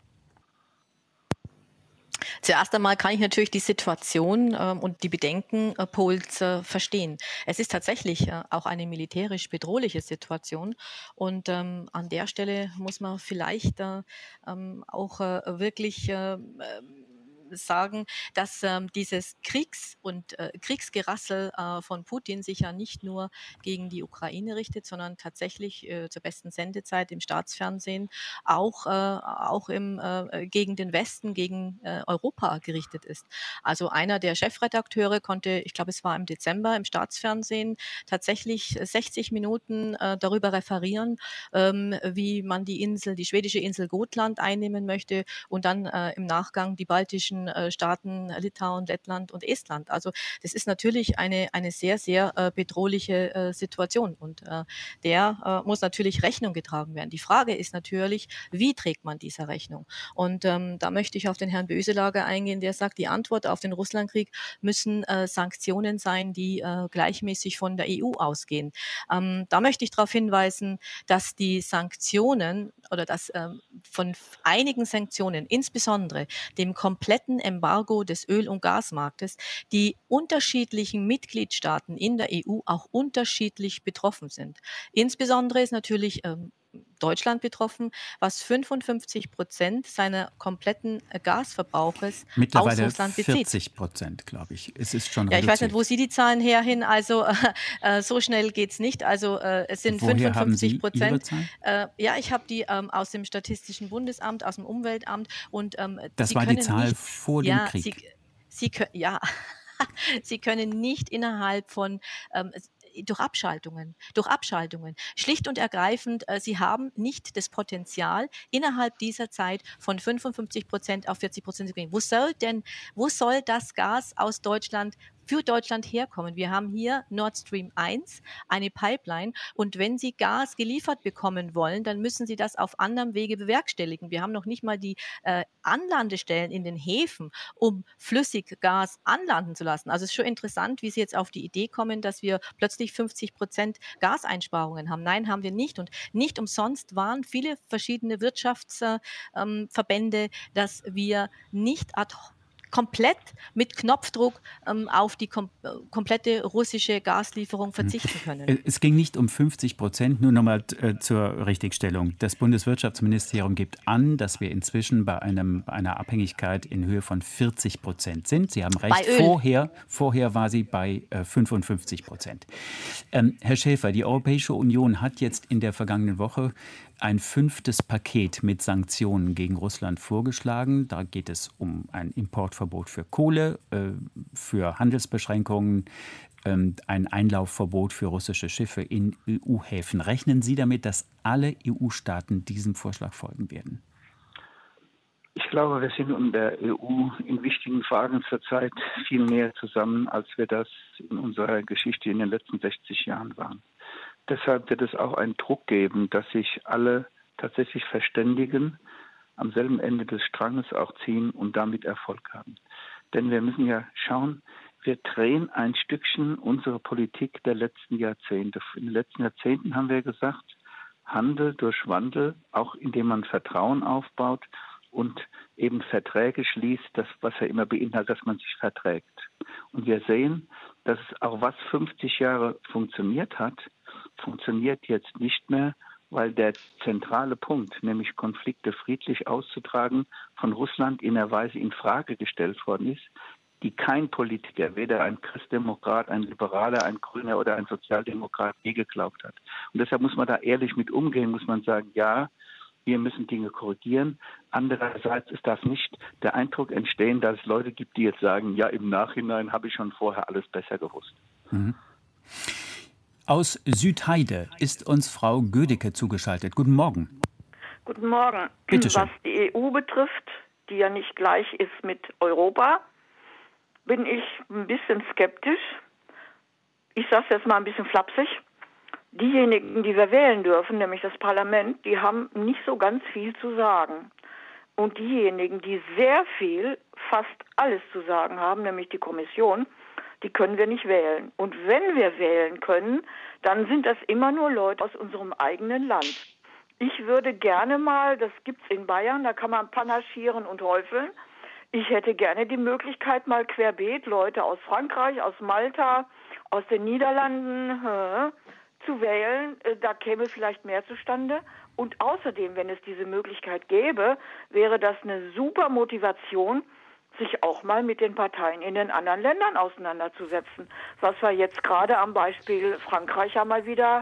Zuerst einmal kann ich natürlich die Situation und die Bedenken Polens verstehen. Es ist tatsächlich auch eine militärisch bedrohliche Situation und an der Stelle muss man vielleicht auch wirklich sagen, dass dieses Kriegsgerassel von Putin sich ja nicht nur gegen die Ukraine richtet, sondern tatsächlich zur besten Sendezeit im Staatsfernsehen auch gegen den Westen, gegen Europa gerichtet ist. Also einer der Chefredakteure konnte, ich glaube es war im Dezember im Staatsfernsehen, tatsächlich 60 Minuten darüber referieren, wie man die schwedische Insel Gotland einnehmen möchte und dann im Nachgang die baltischen Staaten Litauen, Lettland und Estland. Also das ist natürlich eine sehr, sehr bedrohliche Situation und der muss natürlich Rechnung getragen werden. Die Frage ist natürlich, wie trägt man dieser Rechnung? Und da möchte ich auf den Herrn Böselager eingehen, der sagt, die Antwort auf den Russlandkrieg müssen Sanktionen sein, die gleichmäßig von der EU ausgehen. Da möchte ich darauf hinweisen, dass die Sanktionen oder dass von einigen Sanktionen, insbesondere dem kompletten Embargo des Öl- und Gasmarktes, die unterschiedlichen Mitgliedstaaten in der EU auch unterschiedlich betroffen sind. Insbesondere ist natürlich Deutschland betroffen, was 55% seiner kompletten Gasverbrauches mittlerweile aus Russland bezieht. 40%, glaube ich. Es ist schon reduziert. Ich weiß nicht, wo Sie die Zahlen herhin. Also so schnell geht es nicht. Also es sind Woher 55%. Haben Sie Ihre Zahlen? Ja, ich habe die aus dem Statistischen Bundesamt, aus dem Umweltamt. Und das Sie war die können Zahl nicht, vor dem Krieg. Sie können nicht innerhalb von durch Abschaltungen. Schlicht und ergreifend, sie haben nicht das Potenzial, innerhalb dieser Zeit von 55% auf 40% zu gehen. Wo soll das Gas aus Deutschland für Deutschland herkommen? Wir haben hier Nord Stream 1, eine Pipeline, und wenn Sie Gas geliefert bekommen wollen, dann müssen Sie das auf anderem Wege bewerkstelligen. Wir haben noch nicht mal die Anlandestellen in den Häfen, um Flüssiggas anlanden zu lassen. Also es ist schon interessant, wie Sie jetzt auf die Idee kommen, dass wir plötzlich 50% Gaseinsparungen haben. Nein, haben wir nicht. Und nicht umsonst waren viele verschiedene Wirtschaftsverbände, dass wir nicht komplett mit Knopfdruck auf die komplette russische Gaslieferung verzichten können. Es ging nicht um 50%, nur nochmal zur Richtigstellung. Das Bundeswirtschaftsministerium gibt an, dass wir inzwischen bei einer Abhängigkeit in Höhe von 40% sind. Sie haben recht, vorher war sie bei 55%. Herr Schäfer, die Europäische Union hat jetzt in der vergangenen Woche ein 5. Paket mit Sanktionen gegen Russland vorgeschlagen. Da geht es um ein Importverbot für Kohle, für Handelsbeschränkungen, ein Einlaufverbot für russische Schiffe in EU-Häfen. Rechnen Sie damit, dass alle EU-Staaten diesem Vorschlag folgen werden? Ich glaube, wir sind in der EU in wichtigen Fragen zurzeit viel näher zusammen, als wir das in unserer Geschichte in den letzten 60 Jahren waren. Deshalb wird es auch einen Druck geben, dass sich alle tatsächlich verständigen, am selben Ende des Stranges auch ziehen und damit Erfolg haben. Denn wir müssen ja schauen, wir drehen ein Stückchen unsere Politik der letzten Jahrzehnte. In den letzten Jahrzehnten haben wir gesagt, Handel durch Wandel, auch indem man Vertrauen aufbaut und eben Verträge schließt, das, was ja immer beinhaltet, dass man sich verträgt. Und wir sehen, dass es auch was 50 Jahre funktioniert hat, funktioniert jetzt nicht mehr, weil der zentrale Punkt, nämlich Konflikte friedlich auszutragen, von Russland in einer Weise in Frage gestellt worden ist, die kein Politiker, weder ein Christdemokrat, ein Liberaler, ein Grüner oder ein Sozialdemokrat je geglaubt hat. Und deshalb muss man da ehrlich mit umgehen, muss man sagen, ja, wir müssen Dinge korrigieren. Andererseits ist darf nicht der Eindruck entstehen, dass es Leute gibt, die jetzt sagen, ja, im Nachhinein habe ich schon vorher alles besser gewusst. Mhm. Aus Südheide ist uns Frau Gödicke zugeschaltet. Guten Morgen. Guten Morgen. Bitte schön. Was die EU betrifft, die ja nicht gleich ist mit Europa, bin ich ein bisschen skeptisch. Ich sage es jetzt mal ein bisschen flapsig. Diejenigen, die wir wählen dürfen, nämlich das Parlament, die haben nicht so ganz viel zu sagen. Und diejenigen, die sehr viel, fast alles zu sagen haben, nämlich die Kommission, die können wir nicht wählen. Und wenn wir wählen können, dann sind das immer nur Leute aus unserem eigenen Land. Ich würde gerne mal, das gibt's in Bayern, da kann man panaschieren und häufeln. Ich hätte gerne die Möglichkeit, mal querbeet Leute aus Frankreich, aus Malta, aus den Niederlanden zu wählen. Da käme vielleicht mehr zustande. Und außerdem, wenn es diese Möglichkeit gäbe, wäre das eine super Motivation, sich auch mal mit den Parteien in den anderen Ländern auseinanderzusetzen. Was wir jetzt gerade am Beispiel Frankreich ja mal wieder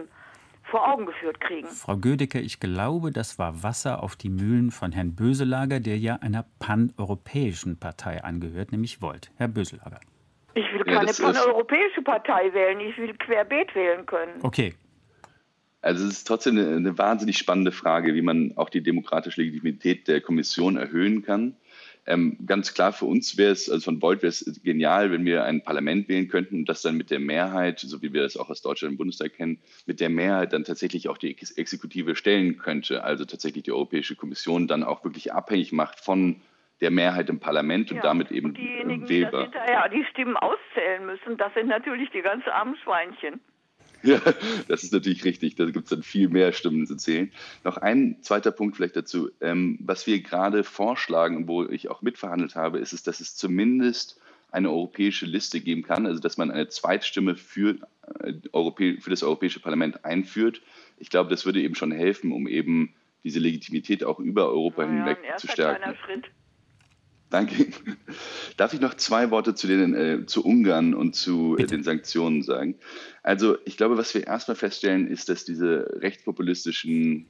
vor Augen geführt kriegen. Frau Gödicke, ich glaube, das war Wasser auf die Mühlen von Herrn Böselager, der ja einer paneuropäischen Partei angehört, nämlich Volt. Herr Böselager. Ich will keine paneuropäische Partei wählen, ich will querbeet wählen können. Okay. Also es ist trotzdem eine wahnsinnig spannende Frage, wie man auch die demokratische Legitimität der Kommission erhöhen kann. Ganz klar für uns wäre es, also von Volt wäre es genial, wenn wir ein Parlament wählen könnten und das dann mit der Mehrheit, so wie wir das auch aus Deutschland im Bundestag kennen, mit der Mehrheit dann tatsächlich auch die Exekutive stellen könnte, also tatsächlich die Europäische Kommission dann auch wirklich abhängig macht von der Mehrheit im Parlament und damit eben und diejenigen, wählbar. Die hinterher die Stimmen auszählen müssen, das sind natürlich die ganz armen Schweinchen. Ja, das ist natürlich richtig. Da gibt es dann viel mehr Stimmen zu zählen. Noch ein zweiter Punkt vielleicht dazu. Was wir gerade vorschlagen, wo ich auch mitverhandelt habe, ist es, dass es zumindest eine europäische Liste geben kann, also dass man eine Zweitstimme für das Europäische Parlament einführt. Ich glaube, das würde eben schon helfen, um eben diese Legitimität auch über Europa hinweg zu stärken. Kleiner Schritt. Danke. Darf ich noch 2 Worte zu Ungarn und zu den Sanktionen sagen? Also ich glaube, was wir erstmal feststellen, ist, dass diese rechtspopulistischen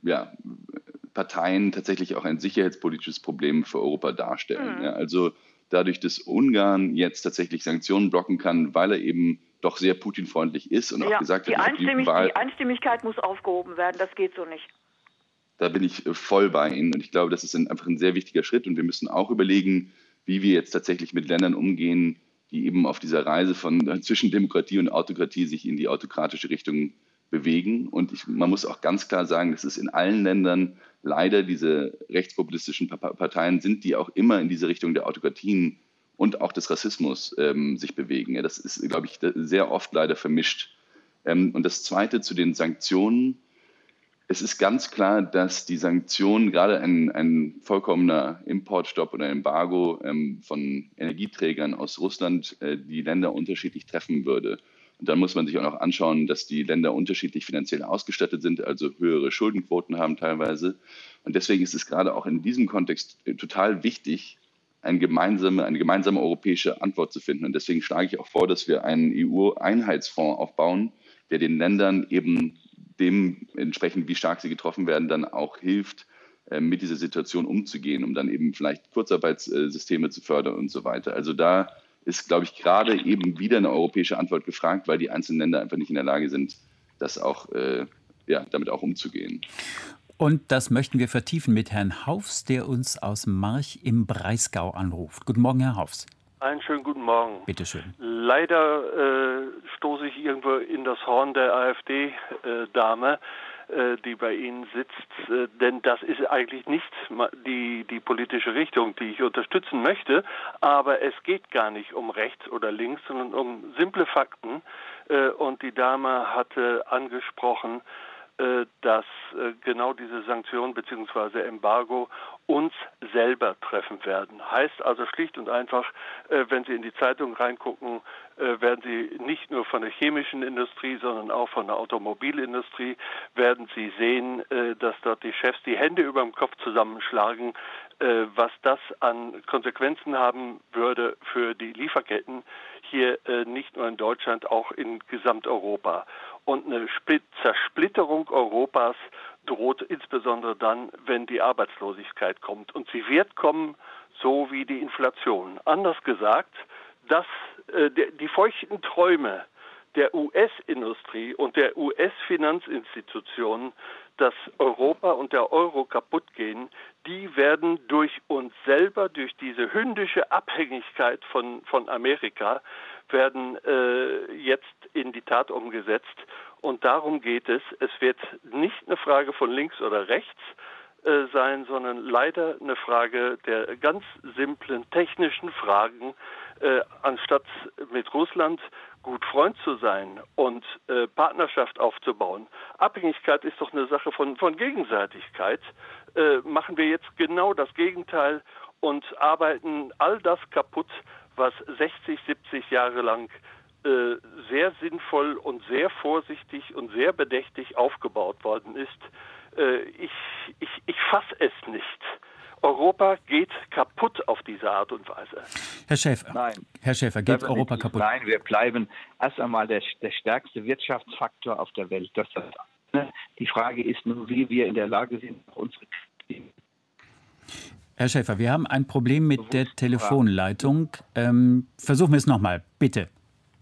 Parteien tatsächlich auch ein sicherheitspolitisches Problem für Europa darstellen. Ja, also dadurch, dass Ungarn jetzt tatsächlich Sanktionen blocken kann, weil er eben doch sehr putinfreundlich ist und auch gesagt hat, die Einstimmigkeit muss aufgehoben werden, das geht so nicht. Da bin ich voll bei Ihnen und ich glaube, das ist einfach ein sehr wichtiger Schritt und wir müssen auch überlegen, wie wir jetzt tatsächlich mit Ländern umgehen, die eben auf dieser Reise zwischen Demokratie und Autokratie sich in die autokratische Richtung bewegen. Und man muss auch ganz klar sagen, dass es in allen Ländern leider diese rechtspopulistischen Parteien sind, die auch immer in diese Richtung der Autokratien und auch des Rassismus sich bewegen. Ja, das ist, glaube ich, sehr oft leider vermischt. Und das Zweite zu den Sanktionen. Es ist ganz klar, dass die Sanktionen, gerade ein vollkommener Importstopp oder Embargo von Energieträgern aus Russland, die Länder unterschiedlich treffen würde. Und dann muss man sich auch noch anschauen, dass die Länder unterschiedlich finanziell ausgestattet sind, also höhere Schuldenquoten haben teilweise. Und deswegen ist es gerade auch in diesem Kontext total wichtig, eine gemeinsame europäische Antwort zu finden. Und deswegen schlage ich auch vor, dass wir einen EU-Einheitsfonds aufbauen, der den Ländern eben dementsprechend, wie stark sie getroffen werden, dann auch hilft, mit dieser Situation umzugehen, um dann eben vielleicht Kurzarbeitssysteme zu fördern und so weiter. Also da ist, glaube ich, gerade eben wieder eine europäische Antwort gefragt, weil die einzelnen Länder einfach nicht in der Lage sind, das auch, damit auch umzugehen. Und das möchten wir vertiefen mit Herrn Haufs, der uns aus March im Breisgau anruft. Guten Morgen, Herr Haufs. Einen schönen guten Morgen. Bitte schön. Leider stoße ich irgendwo in das Horn der AfD-Dame, die bei Ihnen sitzt, denn das ist eigentlich nicht die politische Richtung, die ich unterstützen möchte, aber es geht gar nicht um rechts oder links, sondern um simple Fakten. Und die Dame hatte angesprochen, dass genau diese Sanktionen bzw. Embargo uns selber treffen werden. Heißt also schlicht und einfach, wenn Sie in die Zeitung reingucken, werden Sie nicht nur von der chemischen Industrie, sondern auch von der Automobilindustrie, werden Sie sehen, dass dort die Chefs die Hände über dem Kopf zusammenschlagen, was das an Konsequenzen haben würde für die Lieferketten hier nicht nur in Deutschland, auch in Gesamteuropa. Und eine Zersplitterung Europas droht, insbesondere dann, wenn die Arbeitslosigkeit kommt. Und sie wird kommen, so wie die Inflation. Anders gesagt, dass die feuchten Träume der US-Industrie und der US-Finanzinstitutionen, dass Europa und der Euro kaputt gehen, die werden durch uns selber, durch diese hündische Abhängigkeit von Amerika, werden jetzt in die Tat umgesetzt. Und darum geht es. Es wird nicht eine Frage von links oder rechts sein, sondern leider eine Frage der ganz simplen technischen Fragen, anstatt mit Russland gut Freund zu sein und Partnerschaft aufzubauen. Abhängigkeit ist doch eine Sache von Gegenseitigkeit. Machen wir jetzt genau das Gegenteil und arbeiten all das kaputt, was 60, 70 Jahre lang sehr sinnvoll und sehr vorsichtig und sehr bedächtig aufgebaut worden ist. Ich fasse es nicht. Europa geht kaputt auf diese Art und Weise. Herr Schäfer, geht Europa kaputt? Nein, wir bleiben erst einmal der stärkste Wirtschaftsfaktor auf der Welt. Das ist das eine. Die Frage ist nur, wie wir in der Lage sind, unsere Herr Schäfer, wir haben ein Problem mit der Telefonleitung. Versuchen wir es nochmal, bitte.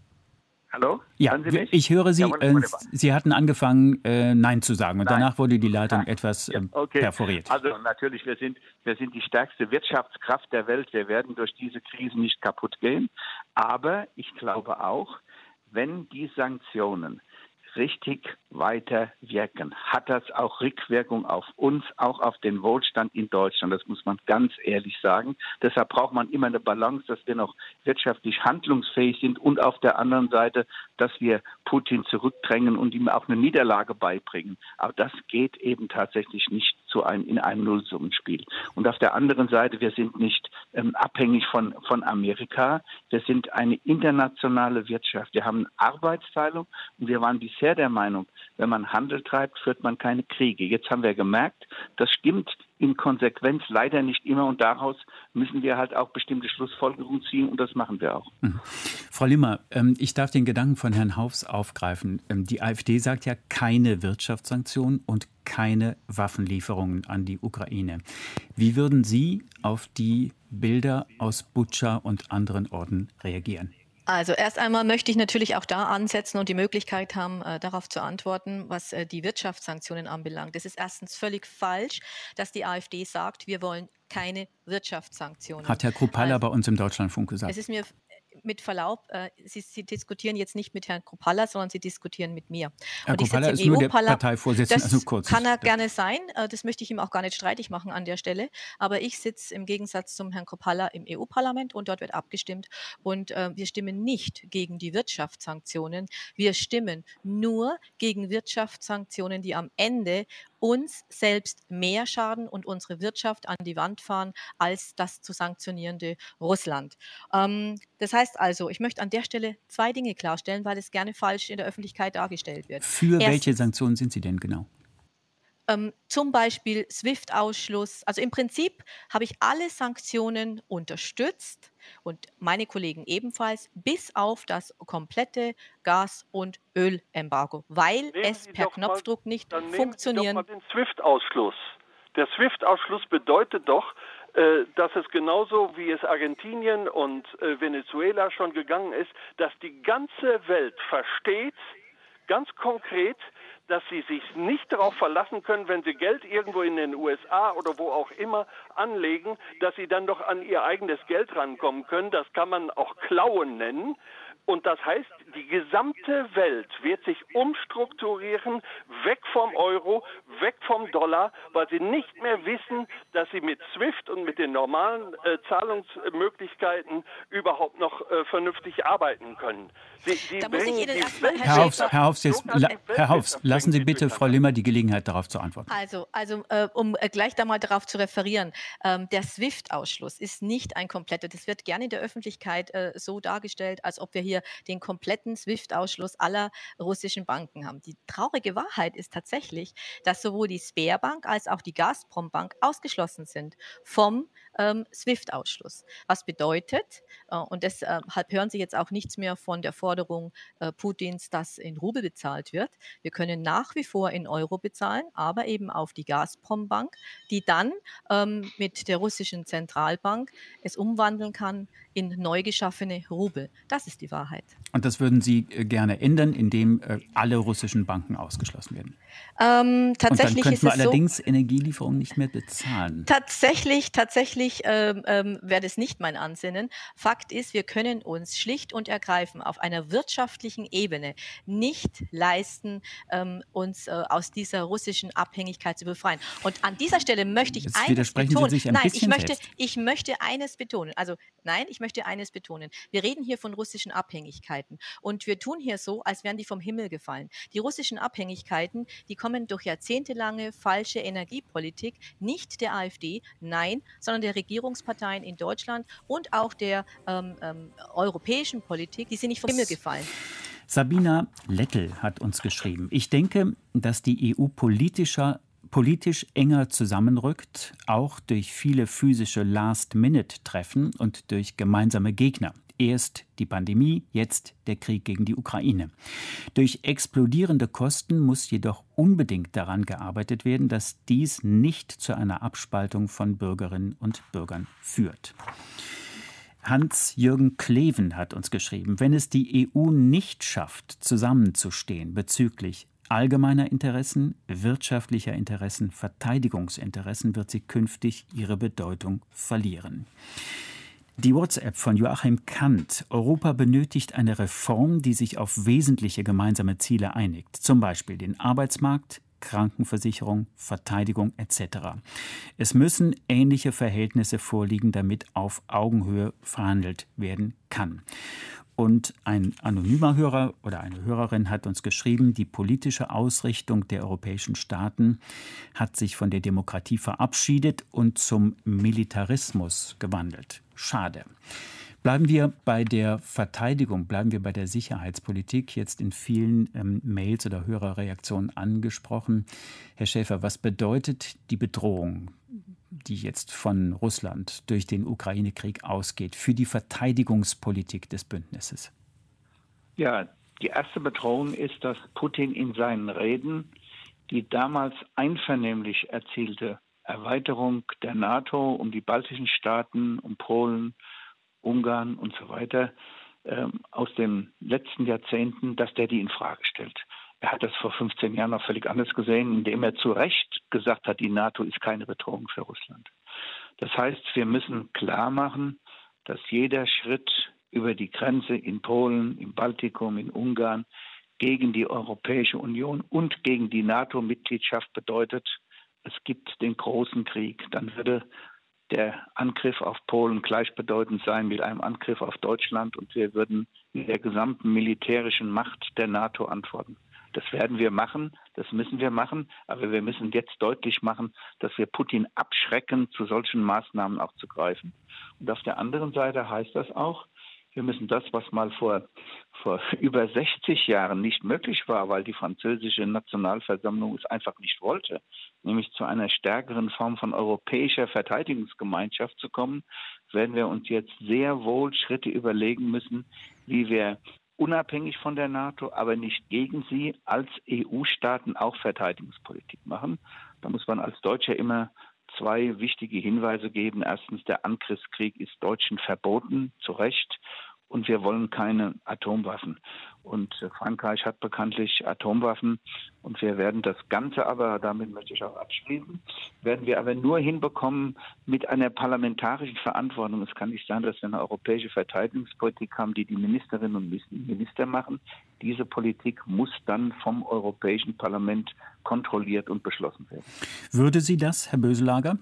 Hallo? Ja, ich höre Sie. Sie hatten angefangen, Nein zu sagen. Und danach wurde die Leitung etwas perforiert. Also natürlich, wir sind die stärkste Wirtschaftskraft der Welt. Wir werden durch diese Krise nicht kaputt gehen. Aber ich glaube auch, wenn die Sanktionen richtig weiter wirken, hat das auch Rückwirkung auf uns, auch auf den Wohlstand in Deutschland. Das muss man ganz ehrlich sagen. Deshalb braucht man immer eine Balance, dass wir noch wirtschaftlich handlungsfähig sind und auf der anderen Seite, dass wir Putin zurückdrängen und ihm auch eine Niederlage beibringen. Aber das geht eben tatsächlich nicht in einem Nullsummenspiel. Und auf der anderen Seite, wir sind nicht abhängig von Amerika. Wir sind eine internationale Wirtschaft. Wir haben eine Arbeitsteilung und wir waren bisher der Meinung, wenn man Handel treibt, führt man keine Kriege. Jetzt haben wir gemerkt, das stimmt in Konsequenz leider nicht immer und daraus müssen wir halt auch bestimmte Schlussfolgerungen ziehen und das machen wir auch. Frau Limmer, ich darf den Gedanken von Herrn Haufs aufgreifen. Die AfD sagt ja keine Wirtschaftssanktionen und keine Waffenlieferungen an die Ukraine. Wie würden Sie auf die Bilder aus Butscha und anderen Orten reagieren? Also erst einmal möchte ich natürlich auch da ansetzen und die Möglichkeit haben, darauf zu antworten, was die Wirtschaftssanktionen anbelangt. Es ist erstens völlig falsch, dass die AfD sagt, wir wollen keine Wirtschaftssanktionen. Hat Herr Kruppalla bei uns im Deutschlandfunk gesagt. Es ist mir mit Verlaub, Sie diskutieren jetzt nicht mit Herrn Kruppalla, sondern Sie diskutieren mit mir. Herr Kruppalla ist nur der Parteivorsitzende. Das kann er gerne sein. Das möchte ich ihm auch gar nicht streitig machen an der Stelle. Aber ich sitze im Gegensatz zum Herrn Kruppalla im EU-Parlament und dort wird abgestimmt. Und wir stimmen nicht gegen die Wirtschaftssanktionen. Wir stimmen nur gegen Wirtschaftssanktionen, die am Ende uns selbst mehr schaden und unsere Wirtschaft an die Wand fahren, als das zu sanktionierende Russland. Das heißt also, ich möchte an der Stelle zwei Dinge klarstellen, weil es gerne falsch in der Öffentlichkeit dargestellt wird. Für welche Sanktionen sind Sie denn genau? Zum Beispiel SWIFT-Ausschluss. Also im Prinzip habe ich alle Sanktionen unterstützt und meine Kollegen ebenfalls, bis auf das komplette Gas- und Ölembargo, weil es per Knopfdruck nicht funktionieren. Nehmen Sie doch mal den SWIFT-Ausschluss. Der SWIFT-Ausschluss bedeutet doch, dass es genauso wie es Argentinien und Venezuela schon gegangen ist, dass die ganze Welt versteht, ganz konkret, dass sie sich nicht darauf verlassen können, wenn sie Geld irgendwo in den USA oder wo auch immer anlegen, dass sie dann doch an ihr eigenes Geld rankommen können. Das kann man auch Klauen nennen. Und das heißt, die gesamte Welt wird sich umstrukturieren, weg vom Euro, weg vom Dollar, weil sie nicht mehr wissen, dass sie mit SWIFT und mit den normalen Zahlungsmöglichkeiten überhaupt noch vernünftig arbeiten können. Herr Haufs, lassen Sie bitte Frau Limmer die Gelegenheit, darauf zu antworten. Also um gleich da mal darauf zu referieren, der SWIFT-Ausschluss ist nicht ein kompletter. Das wird gerne in der Öffentlichkeit so dargestellt, als ob wir hier den kompletten SWIFT-Ausschluss aller russischen Banken haben. Die traurige Wahrheit ist tatsächlich, dass sowohl die Sberbank als auch die Gazprom-Bank ausgeschlossen sind vom SWIFT-Ausschluss. Was bedeutet, und deshalb hören Sie jetzt auch nichts mehr von der Forderung Putins, dass in Rubel bezahlt wird. Wir können nach wie vor in Euro bezahlen, aber eben auf die Gazprom-Bank, die dann mit der russischen Zentralbank es umwandeln kann in neu geschaffene Rubel. Das ist die Wahrheit. Und das würden Sie gerne ändern, indem alle russischen Banken ausgeschlossen werden? Tatsächlich und dann könnten wir allerdings so, Energielieferungen nicht mehr bezahlen. Tatsächlich wäre das nicht mein Ansinnen. Fakt ist, wir können uns schlicht und ergreifend auf einer wirtschaftlichen Ebene nicht leisten, uns aus dieser russischen Abhängigkeit zu befreien. Und an dieser Stelle möchte ich eines betonen. Ich möchte eines betonen. Wir reden hier von russischen Abhängigkeiten. Und wir tun hier so, als wären die vom Himmel gefallen. Die russischen Abhängigkeiten, die kommen durch jahrzehntelange falsche Energiepolitik, nicht der AfD, nein, sondern der Regierungsparteien in Deutschland und auch der europäischen Politik, die sind nicht vom Himmel gefallen. Sabina Lettel hat uns geschrieben: Ich denke, dass die EU politisch enger zusammenrückt, auch durch viele physische Last-Minute-Treffen und durch gemeinsame Gegner. Erst die Pandemie, jetzt der Krieg gegen die Ukraine. Durch explodierende Kosten muss jedoch unbedingt daran gearbeitet werden, dass dies nicht zu einer Abspaltung von Bürgerinnen und Bürgern führt. Hans-Jürgen Kleven hat uns geschrieben: Wenn es die EU nicht schafft, zusammenzustehen bezüglich allgemeiner Interessen, wirtschaftlicher Interessen, Verteidigungsinteressen, wird sie künftig ihre Bedeutung verlieren. Die WhatsApp von Joachim Kant: Europa benötigt eine Reform, die sich auf wesentliche gemeinsame Ziele einigt, zum Beispiel den Arbeitsmarkt, Krankenversicherung, Verteidigung etc. Es müssen ähnliche Verhältnisse vorliegen, damit auf Augenhöhe verhandelt werden kann. Und ein anonymer Hörer oder eine Hörerin hat uns geschrieben: Die politische Ausrichtung der europäischen Staaten hat sich von der Demokratie verabschiedet und zum Militarismus gewandelt. Schade. Bleiben wir bei der Verteidigung, bleiben wir bei der Sicherheitspolitik, jetzt in vielen Mails oder Hörerreaktionen angesprochen. Herr Schäfer, was bedeutet die Bedrohung, die jetzt von Russland durch den Ukraine-Krieg ausgeht, für die Verteidigungspolitik des Bündnisses? Ja, die erste Bedrohung ist, dass Putin in seinen Reden die damals einvernehmlich erzielte Erweiterung der NATO um die baltischen Staaten, um Polen, Ungarn und so weiter aus den letzten Jahrzehnten, dass der die in Frage stellt. Er hat das vor 15 Jahren noch völlig anders gesehen, indem er zu Recht gesagt hat, die NATO ist keine Bedrohung für Russland. Das heißt, wir müssen klar machen, dass jeder Schritt über die Grenze in Polen, im Baltikum, in Ungarn gegen die Europäische Union und gegen die NATO-Mitgliedschaft bedeutet, es gibt den großen Krieg. Dann würde der Angriff auf Polen gleichbedeutend sein mit einem Angriff auf Deutschland und wir würden mit der gesamten militärischen Macht der NATO antworten. Das werden wir machen, das müssen wir machen, aber wir müssen jetzt deutlich machen, dass wir Putin abschrecken, zu solchen Maßnahmen auch zu greifen. Und auf der anderen Seite heißt das auch, wir müssen das, was mal vor über 60 Jahren nicht möglich war, weil die französische Nationalversammlung es einfach nicht wollte, nämlich zu einer stärkeren Form von europäischer Verteidigungsgemeinschaft zu kommen, werden wir uns jetzt sehr wohl Schritte überlegen müssen, wie wir unabhängig von der NATO, aber nicht gegen sie, als EU-Staaten auch Verteidigungspolitik machen. Da muss man als Deutscher immer zwei wichtige Hinweise geben. Erstens, der Angriffskrieg ist Deutschen verboten, zu Recht. Und wir wollen keine Atomwaffen. Und Frankreich hat bekanntlich Atomwaffen. Und wir werden das Ganze aber, damit möchte ich auch abschließen, werden wir aber nur hinbekommen mit einer parlamentarischen Verantwortung. Es kann nicht sein, dass wir eine europäische Verteidigungspolitik haben, die die Ministerinnen und Minister machen. Diese Politik muss dann vom Europäischen Parlament kontrolliert und beschlossen werden. Würde sie das, Herr Böselager?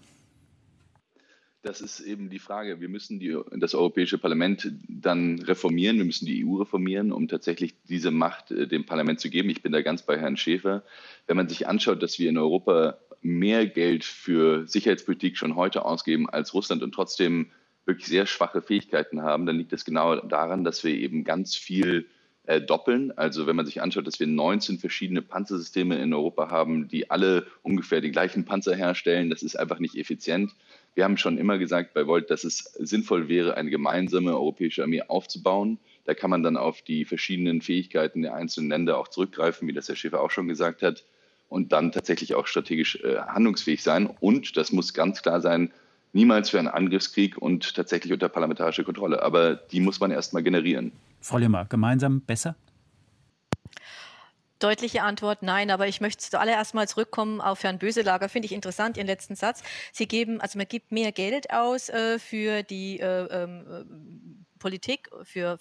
Das ist eben die Frage. Wir müssen das Europäische Parlament dann reformieren. Wir müssen die EU reformieren, um tatsächlich diese Macht dem Parlament zu geben. Ich bin da ganz bei Herrn Schäfer. Wenn man sich anschaut, dass wir in Europa mehr Geld für Sicherheitspolitik schon heute ausgeben als Russland und trotzdem wirklich sehr schwache Fähigkeiten haben, dann liegt das genau daran, dass wir eben ganz viel doppeln. Also wenn man sich anschaut, dass wir 19 verschiedene Panzersysteme in Europa haben, die alle ungefähr die gleichen Panzer herstellen, das ist einfach nicht effizient. Wir haben schon immer gesagt bei Volt, dass es sinnvoll wäre, eine gemeinsame europäische Armee aufzubauen. Da kann man dann auf die verschiedenen Fähigkeiten der einzelnen Länder auch zurückgreifen, wie das Herr Schäfer auch schon gesagt hat, und dann tatsächlich auch strategisch handlungsfähig sein. Und das muss ganz klar sein, niemals für einen Angriffskrieg und tatsächlich unter parlamentarischer Kontrolle. Aber die muss man erst mal generieren. Frau Limmer, gemeinsam besser? Deutliche Antwort, nein, aber ich möchte zuallererst mal zurückkommen auf Herrn Böselager. Finde ich interessant, Ihren letzten Satz. Man gibt mehr Geld aus für die Politik,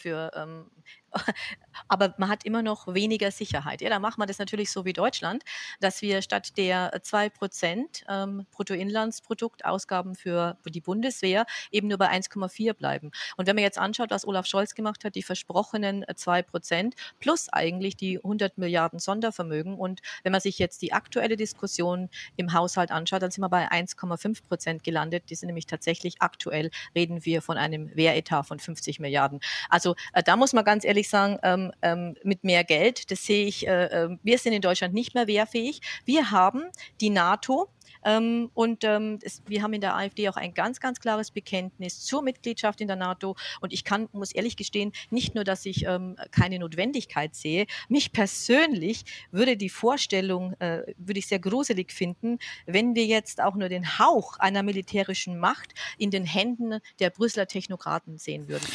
aber man hat immer noch weniger Sicherheit. Ja, da macht man das natürlich so wie Deutschland, dass wir statt der 2% Bruttoinlandsprodukt Ausgaben für die Bundeswehr eben nur bei 1,4 bleiben. Und wenn man jetzt anschaut, was Olaf Scholz gemacht hat, die versprochenen 2% plus eigentlich die 100 Milliarden Sondervermögen. Und wenn man sich jetzt die aktuelle Diskussion im Haushalt anschaut, dann sind wir bei 1,5% gelandet. Die sind nämlich tatsächlich aktuell, reden wir von einem Wehretat von 50 Milliarden. Also da muss man ganz ehrlich sagen, mit mehr Geld, das sehe ich, wir sind in Deutschland nicht mehr wehrfähig. Wir haben die NATO. Wir haben in der AfD auch ein ganz, ganz klares Bekenntnis zur Mitgliedschaft in der NATO. Und ich muss ehrlich gestehen, nicht nur, dass ich keine Notwendigkeit sehe. Mich persönlich würde die Vorstellung, würde ich sehr gruselig finden, wenn wir jetzt auch nur den Hauch einer militärischen Macht in den Händen der Brüsseler Technokraten sehen würden.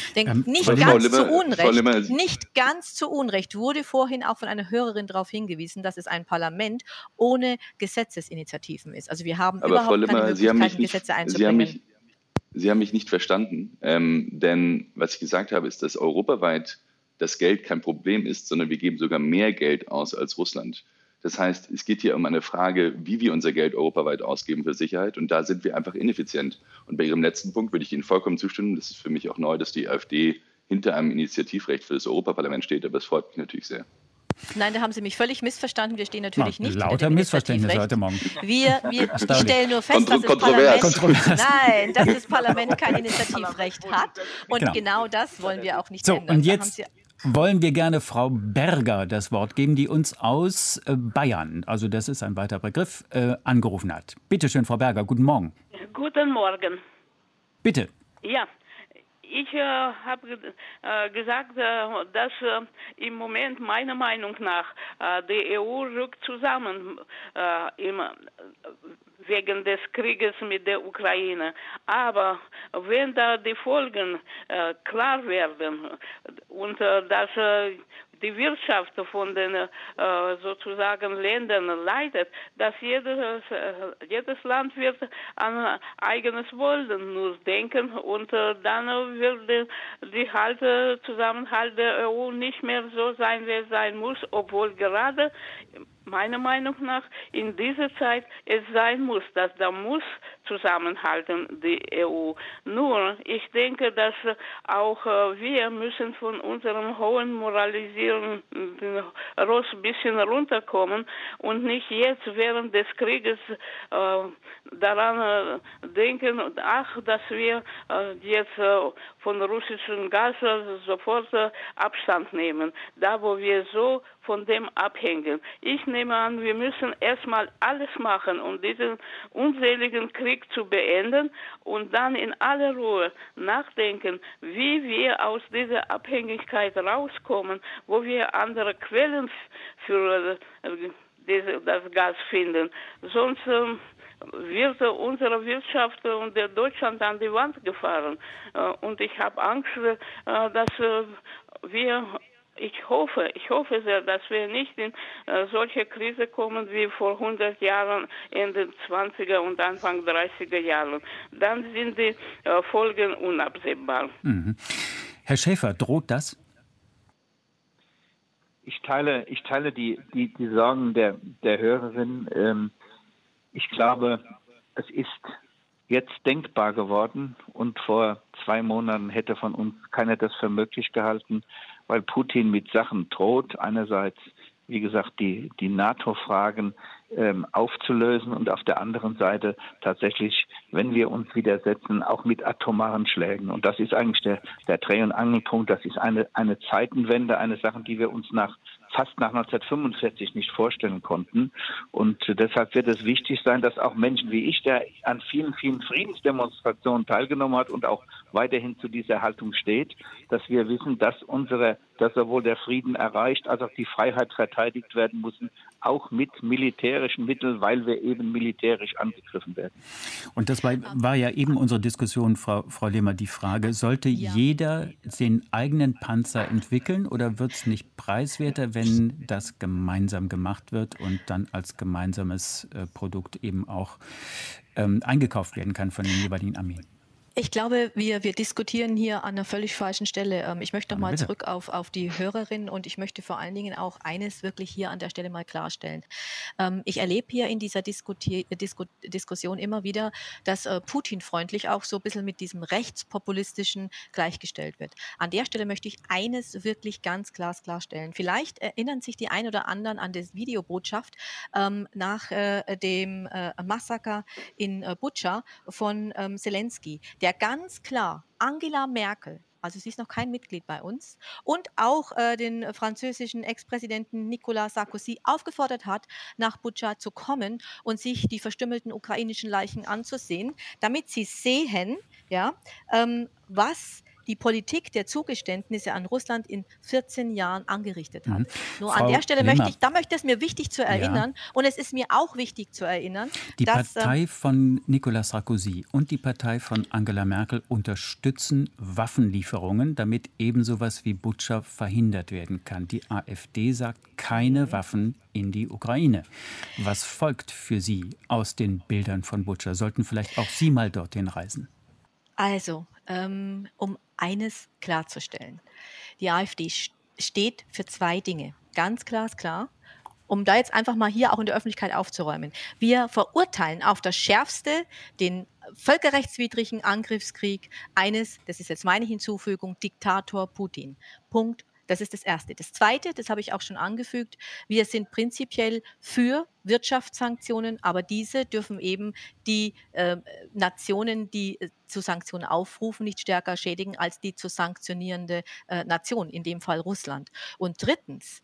Nicht ganz zu Unrecht wurde vorhin auch von einer Hörerin darauf hingewiesen, dass es ein Parlament ohne Gesetzesinitiativen ist. Also wir haben überhaupt keine Möglichkeiten, Gesetze einzubringen. Sie haben mich nicht verstanden, denn was ich gesagt habe, ist, dass europaweit das Geld kein Problem ist, sondern wir geben sogar mehr Geld aus als Russland. Das heißt, es geht hier um eine Frage, wie wir unser Geld europaweit ausgeben für Sicherheit, und da sind wir einfach ineffizient. Und bei Ihrem letzten Punkt würde ich Ihnen vollkommen zustimmen. Das ist für mich auch neu, dass die AfD hinter einem Initiativrecht für das Europaparlament steht, aber es freut mich natürlich sehr. Nein, da haben Sie mich völlig missverstanden. Wir stehen natürlich nicht hinter dem Missverständnis heute Morgen. Wir stellen nur fest, dass das Parlament kein Initiativrecht hat. Und genau das wollen wir auch nicht ändern. Und jetzt wollen wir gerne Frau Berger das Wort geben, die uns aus Bayern, also das ist ein weiterer Begriff, angerufen hat. Bitte schön, Frau Berger, guten Morgen. Guten Morgen. Bitte. Ja. Ich habe gesagt, dass im Moment meiner Meinung nach die EU rückt zusammen wegen des Krieges mit der Ukraine. Aber wenn da die Folgen klar werden und dass die Wirtschaft von den sozusagen Ländern leidet, dass jedes Land wird an eigenes Wollen nur denken und dann wird die Zusammenhalt der EU nicht mehr so sein, wie es sein muss, obwohl gerade meiner Meinung nach in dieser Zeit es sein muss, dass da muss zusammenhalten die EU. Nur, ich denke, dass auch wir müssen von unserem hohen Moralisieren Ross ein bisschen runterkommen und nicht jetzt während des Krieges daran denken, dass wir jetzt von russischem Gas sofort Abstand nehmen, da wo wir so von dem abhängen. Ich nehme an, wir müssen erstmal alles machen, um diesen unseligen Krieg zu beenden und dann in aller Ruhe nachdenken, wie wir aus dieser Abhängigkeit rauskommen, wo wir andere Quellen für das Gas finden. Sonst wird unsere Wirtschaft und Deutschland an die Wand gefahren. Und ich habe Angst, dass ich hoffe sehr, dass wir nicht in solche Krise kommen wie vor 100 Jahren, Ende 20er und Anfang 30er Jahren. Dann sind die Folgen unabsehbar. Mhm. Herr Schäfer, droht das? Ich teile die Sorgen der Hörerin. Ich glaube, es ist jetzt denkbar geworden und vor 2 Monaten hätte von uns keiner das für möglich gehalten, weil Putin mit Sachen droht. Einerseits, wie gesagt, die NATO-Fragen aufzulösen und auf der anderen Seite tatsächlich, wenn wir uns widersetzen, auch mit atomaren Schlägen. Und das ist eigentlich der Dreh- und Angelpunkt. Das ist eine Zeitenwende, eine Sache, die wir uns nach fast nach 1945 nicht vorstellen konnten. Und deshalb wird es wichtig sein, dass auch Menschen wie ich, der an vielen, vielen Friedensdemonstrationen teilgenommen hat und auch weiterhin zu dieser Haltung steht, dass wir wissen, dass sowohl der Frieden erreicht, als auch die Freiheit verteidigt werden müssen, auch mit militärischen Mitteln, weil wir eben militärisch angegriffen werden. Und das war ja eben unsere Diskussion, Frau Lehmer, die Frage, sollte jeder den eigenen Panzer entwickeln oder wird es nicht preiswerter, wenn das gemeinsam gemacht wird und dann als gemeinsames Produkt eben auch eingekauft werden kann von den jeweiligen Armeen? Ich glaube, wir diskutieren hier an einer völlig falschen Stelle. Ich möchte noch mal zurück auf die Hörerin und ich möchte vor allen Dingen auch eines wirklich hier an der Stelle mal klarstellen. Ich erlebe hier in dieser Diskussion immer wieder, dass Putin-freundlich auch so ein bisschen mit diesem Rechtspopulistischen gleichgestellt wird. An der Stelle möchte ich eines wirklich ganz klarstellen. Vielleicht erinnern sich die ein oder anderen an das Videobotschaft nach dem Massaker in Butscha von Zelensky, der ganz klar Angela Merkel, also sie ist noch kein Mitglied bei uns, und auch den französischen Ex-Präsidenten Nicolas Sarkozy aufgefordert hat, nach Butscha zu kommen und sich die verstümmelten ukrainischen Leichen anzusehen, damit sie sehen, ja, was die Politik der Zugeständnisse an Russland in 14 Jahren angerichtet hat. Nur an der Stelle möchte es mir wichtig zu erinnern, und es ist mir auch wichtig zu erinnern, die dass Partei von Nicolas Sarkozy und die Partei von Angela Merkel unterstützen Waffenlieferungen, damit eben sowas wie Butscha verhindert werden kann. Die AfD sagt keine Waffen in die Ukraine. Was folgt für Sie aus den Bildern von Butscha? Sollten vielleicht auch Sie mal dorthin reisen? Also, um eines klarzustellen. Die AfD steht für zwei Dinge. Ganz glasklar. Um da jetzt einfach mal hier auch in der Öffentlichkeit aufzuräumen. Wir verurteilen auf das Schärfste den völkerrechtswidrigen Angriffskrieg eines, das ist jetzt meine Hinzufügung, Diktator Putin. Punkt. Das ist das Erste. Das Zweite, das habe ich auch schon angefügt, wir sind prinzipiell für Wirtschaftssanktionen, aber diese dürfen eben die Nationen, die zu Sanktionen aufrufen, nicht stärker schädigen als die zu sanktionierende Nation, in dem Fall Russland. Und drittens,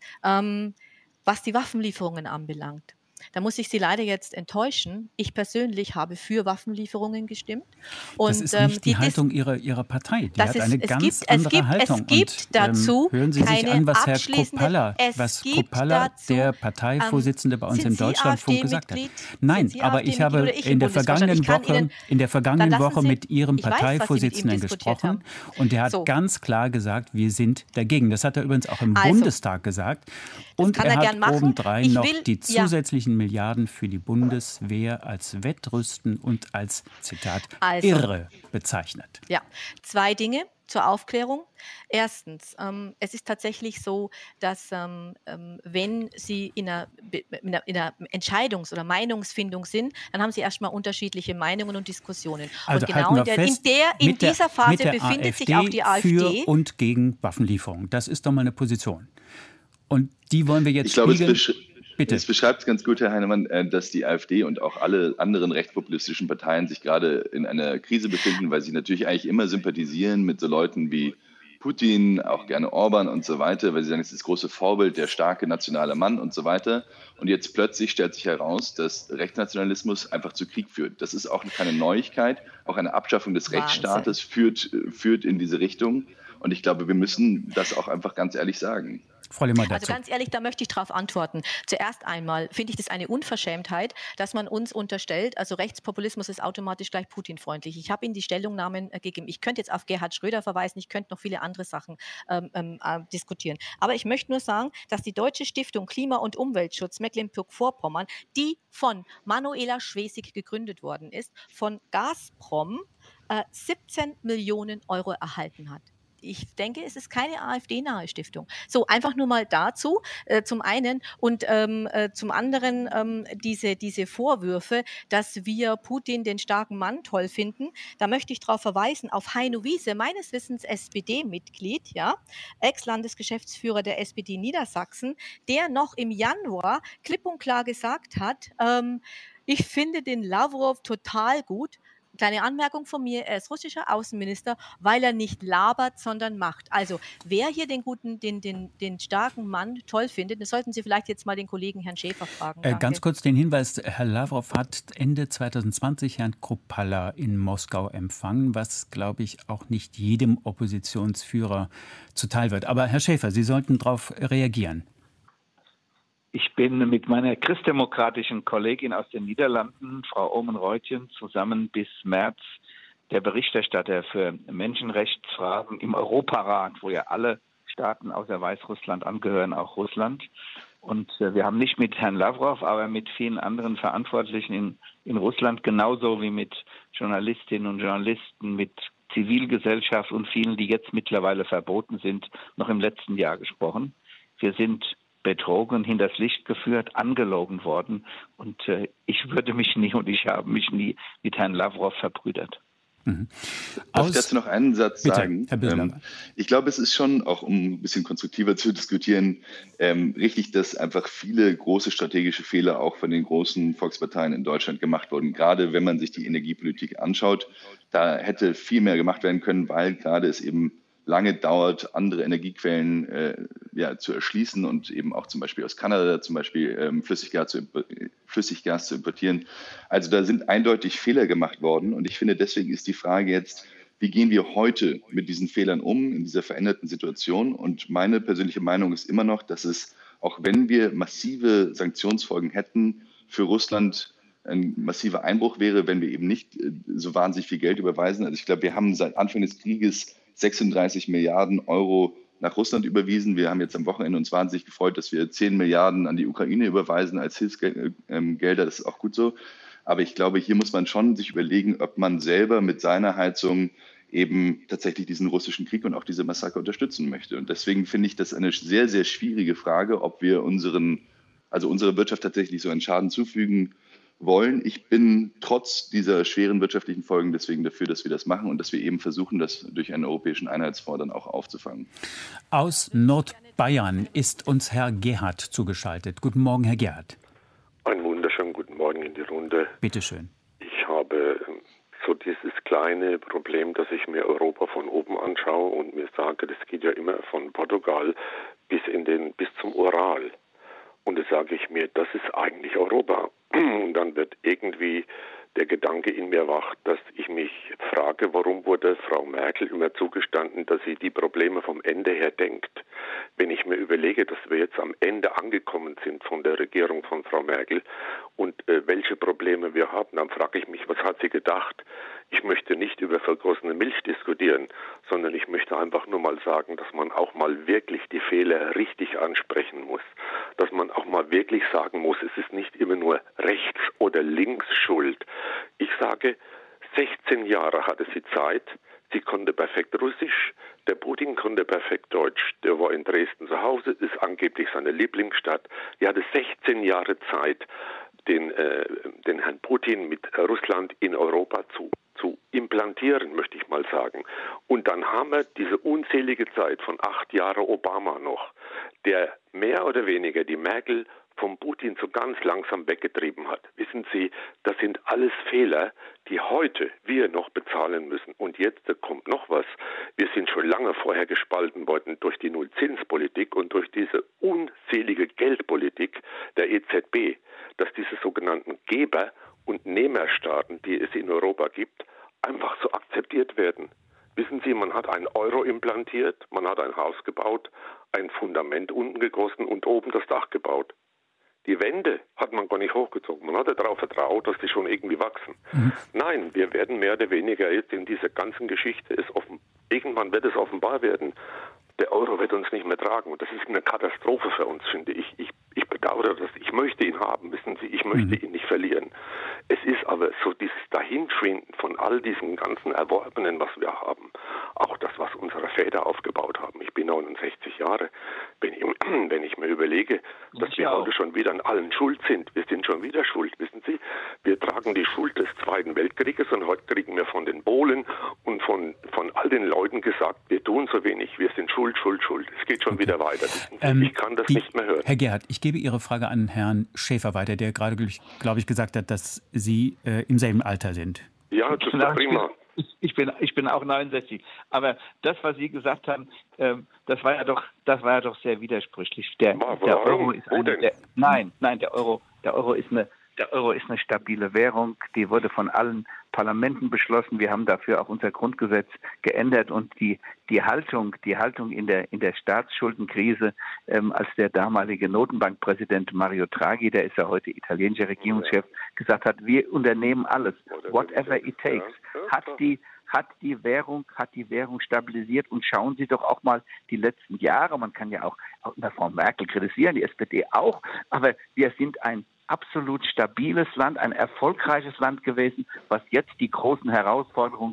was die Waffenlieferungen anbelangt, da muss ich Sie leider jetzt enttäuschen. Ich persönlich habe für Waffenlieferungen gestimmt. Und, das ist nicht die Haltung Ihrer Partei. Die hat eine ganz andere Haltung. Es gibt dazu hören Sie sich an, was Herr Koppalla, der Parteivorsitzende bei uns im Deutschlandfunk gesagt hat. Nein, aber ich habe in der vergangenen Woche mit Ihrem Parteivorsitzenden gesprochen und der hat ganz klar gesagt, wir sind dagegen. Das hat er übrigens auch im Bundestag gesagt. Und er hat obendrein noch die zusätzlichen Milliarden für die Bundeswehr als Wettrüsten und als, Zitat, irre bezeichnet. Ja, zwei Dinge zur Aufklärung. Erstens, es ist tatsächlich so, dass wenn Sie in einer Entscheidungs- oder Meinungsfindung sind, dann haben Sie erstmal unterschiedliche Meinungen und Diskussionen. Also und genau in dieser Phase befindet sich auch die AfD. Für und gegen Waffenlieferungen. Das ist doch mal eine Position. Und die wollen wir jetzt spiegeln. Es beschreibt es ganz gut, Herr Heinemann, dass die AfD und auch alle anderen rechtspopulistischen Parteien sich gerade in einer Krise befinden, weil sie natürlich eigentlich immer sympathisieren mit so Leuten wie Putin, auch gerne Orban und so weiter, weil sie sagen, es ist das große Vorbild, der starke nationale Mann und so weiter. Und jetzt plötzlich stellt sich heraus, dass Rechtsnationalismus einfach zu Krieg führt. Das ist auch keine Neuigkeit. Auch eine Abschaffung des Rechtsstaates führt in diese Richtung. Und ich glaube, wir müssen das auch einfach ganz ehrlich sagen. Frau Lehmer, dazu. Also ganz ehrlich, da möchte ich darauf antworten. Zuerst einmal finde ich das eine Unverschämtheit, dass man uns unterstellt, also Rechtspopulismus ist automatisch gleich Putin-freundlich. Ich habe Ihnen die Stellungnahmen gegeben. Ich könnte jetzt auf Gerhard Schröder verweisen, ich könnte noch viele andere Sachen diskutieren. Aber ich möchte nur sagen, dass die Deutsche Stiftung Klima- und Umweltschutz Mecklenburg-Vorpommern, die von Manuela Schwesig gegründet worden ist, von Gazprom 17 Millionen Euro erhalten hat. Ich denke, es ist keine AfD-nahe Stiftung. So, einfach nur mal dazu, zum einen. Und zum anderen diese Vorwürfe, dass wir Putin, den starken Mann, toll finden. Da möchte ich darauf verweisen, auf Heino Wiese, meines Wissens SPD-Mitglied, ja, Ex-Landesgeschäftsführer der SPD Niedersachsen, der noch im Januar klipp und klar gesagt hat, ich finde den Lavrov total gut. kleine Anmerkung von mir, er ist russischer Außenminister, weil er nicht labert, sondern macht. Also wer hier den starken Mann toll findet, das sollten Sie vielleicht jetzt mal den Kollegen Herrn Schäfer fragen. Ganz kurz den Hinweis, Herr Lavrov hat Ende 2020 Herrn Kruppalla in Moskau empfangen, was, glaube ich, auch nicht jedem Oppositionsführer zuteil wird. Aber Herr Schäfer, Sie sollten darauf reagieren. Ich bin mit meiner christdemokratischen Kollegin aus den Niederlanden, Frau Oomen-Ruijten, zusammen bis März der Berichterstatter für Menschenrechtsfragen im Europarat, wo ja alle Staaten außer Weißrussland angehören, auch Russland. Und wir haben nicht mit Herrn Lavrov, aber mit vielen anderen Verantwortlichen in Russland, genauso wie mit Journalistinnen und Journalisten, mit Zivilgesellschaft und vielen, die jetzt mittlerweile verboten sind, noch im letzten Jahr gesprochen. Wir sind betrogen, hinters Licht geführt, angelogen worden. Und ich würde mich nie und ich habe mich nie mit Herrn Lavrov verbrüdert. Darf ich dazu noch einen Satz sagen? Ich glaube, es ist schon, auch um ein bisschen konstruktiver zu diskutieren, richtig, dass einfach viele große strategische Fehler auch von den großen Volksparteien in Deutschland gemacht wurden. Gerade wenn man sich die Energiepolitik anschaut, da hätte viel mehr gemacht werden können, weil gerade es eben lange dauert, andere Energiequellen zu erschließen und eben auch zum Beispiel aus Kanada zum Beispiel Flüssiggas zu importieren. Also da sind eindeutig Fehler gemacht worden und ich finde, deswegen ist die Frage jetzt, wie gehen wir heute mit diesen Fehlern um in dieser veränderten Situation? Und meine persönliche Meinung ist immer noch, dass es, auch wenn wir massive Sanktionsfolgen hätten, für Russland ein massiver Einbruch wäre, wenn wir eben nicht so wahnsinnig viel Geld überweisen. Also ich glaube, wir haben seit Anfang des Krieges 36 Milliarden Euro nach Russland überwiesen. Wir haben jetzt am Wochenende uns wahnsinnig gefreut, dass wir 10 Milliarden an die Ukraine überweisen als Hilfsgelder. Das ist auch gut so. Aber ich glaube, hier muss man schon sich überlegen, ob man selber mit seiner Heizung eben tatsächlich diesen russischen Krieg und auch diese Massaker unterstützen möchte. Und deswegen finde ich das eine sehr, sehr schwierige Frage, ob wir unserer Wirtschaft tatsächlich so einen Schaden zufügen wollen. Ich bin trotz dieser schweren wirtschaftlichen Folgen deswegen dafür, dass wir das machen und dass wir eben versuchen, das durch einen europäischen Einheitsfonds dann auch aufzufangen. Aus Nordbayern ist uns Herr Gerhard zugeschaltet. Guten Morgen, Herr Gerhard. Einen wunderschönen guten Morgen in die Runde. Bitte schön. Ich habe so dieses kleine Problem, dass ich mir Europa von oben anschaue und mir sage, das geht ja immer von Portugal bis zum Ural. Und da sage ich mir, das ist eigentlich Europa. Und dann wird irgendwie der Gedanke in mir wach, dass ich mich frage, warum wurde Frau Merkel immer zugestanden, dass sie die Probleme vom Ende her denkt. Wenn ich mir überlege, dass wir jetzt am Ende angekommen sind von der Regierung von Frau Merkel und welche Probleme wir haben, dann frage ich mich, was hat sie gedacht? Ich möchte nicht über vergossene Milch diskutieren, sondern ich möchte einfach nur mal sagen, dass man auch mal wirklich die Fehler richtig ansprechen muss. Dass man auch mal wirklich sagen muss, es ist nicht immer nur rechts oder links Schuld. Ich sage, 16 Jahre hatte sie Zeit. Sie konnte perfekt Russisch, der Putin konnte perfekt Deutsch, der war in Dresden zu Hause, ist angeblich seine Lieblingsstadt. Sie hatte 16 Jahre Zeit, den Herrn Putin mit Russland in Europa zu implantieren, möchte ich mal sagen. Und dann haben wir diese unzählige Zeit von 8 Jahren Obama noch, der mehr oder weniger die Merkel vom Putin so ganz langsam weggetrieben hat. Wissen Sie, das sind alles Fehler, die heute wir noch bezahlen müssen. Und jetzt kommt noch was. Wir sind schon lange vorher gespalten worden durch die Nullzinspolitik und durch diese unzählige Geldpolitik der EZB, dass diese sogenannten Geber- und Nehmerstaaten, die es in Europa gibt, einfach so akzeptiert werden. Wissen Sie, man hat einen Euro implantiert, man hat ein Haus gebaut, ein Fundament unten gegossen und oben das Dach gebaut. Die Wände hat man gar nicht hochgezogen. Man hat darauf vertraut, dass die schon irgendwie wachsen. Nein, wir werden mehr oder weniger jetzt in dieser ganzen Geschichte, irgendwann wird es offenbar werden, der Euro wird uns nicht mehr tragen. Und das ist eine Katastrophe für uns, finde ich. Ich bedauere das. Ich möchte ihn haben, wissen Sie. Ich möchte ihn nicht verlieren. Es ist aber so dieses Dahinschwinden von all diesen ganzen Erworbenen, was wir haben. Auch das, was unsere Väter aufgebaut haben. Ich bin 69 Jahre. Wenn ich mir überlege, dass wir heute schon wieder an allen schuld sind. Wir sind schon wieder schuld, wissen Sie. Wir tragen die Schuld des Zweiten Weltkrieges und heute kriegen wir von den Polen und von all den Leuten gesagt, wir tun so wenig, wir sind schuld. Es geht schon wieder weiter. Ich kann das nicht mehr hören. Herr Gerhard, ich gebe Ihre Frage an Herrn Schäfer weiter, der gerade, glaube ich, gesagt hat, dass Sie im selben Alter sind. Ja, das ist prima. Ich bin auch 69. Aber das, was Sie gesagt haben, das war ja doch sehr widersprüchlich. Der Euro ist der Euro ist eine stabile Währung. Die wurde von allen Parlamenten beschlossen. Wir haben dafür auch unser Grundgesetz geändert und die Haltung in der Staatsschuldenkrise, als der damalige Notenbankpräsident Mario Draghi, der ist ja heute italienischer Regierungschef, gesagt hat, wir unternehmen alles, whatever it takes, hat die Währung stabilisiert. Und schauen Sie doch auch mal die letzten Jahre. Man kann ja auch eine Frau Merkel kritisieren, die SPD auch, aber wir sind ein absolut stabiles Land, ein erfolgreiches Land gewesen, was jetzt die großen Herausforderungen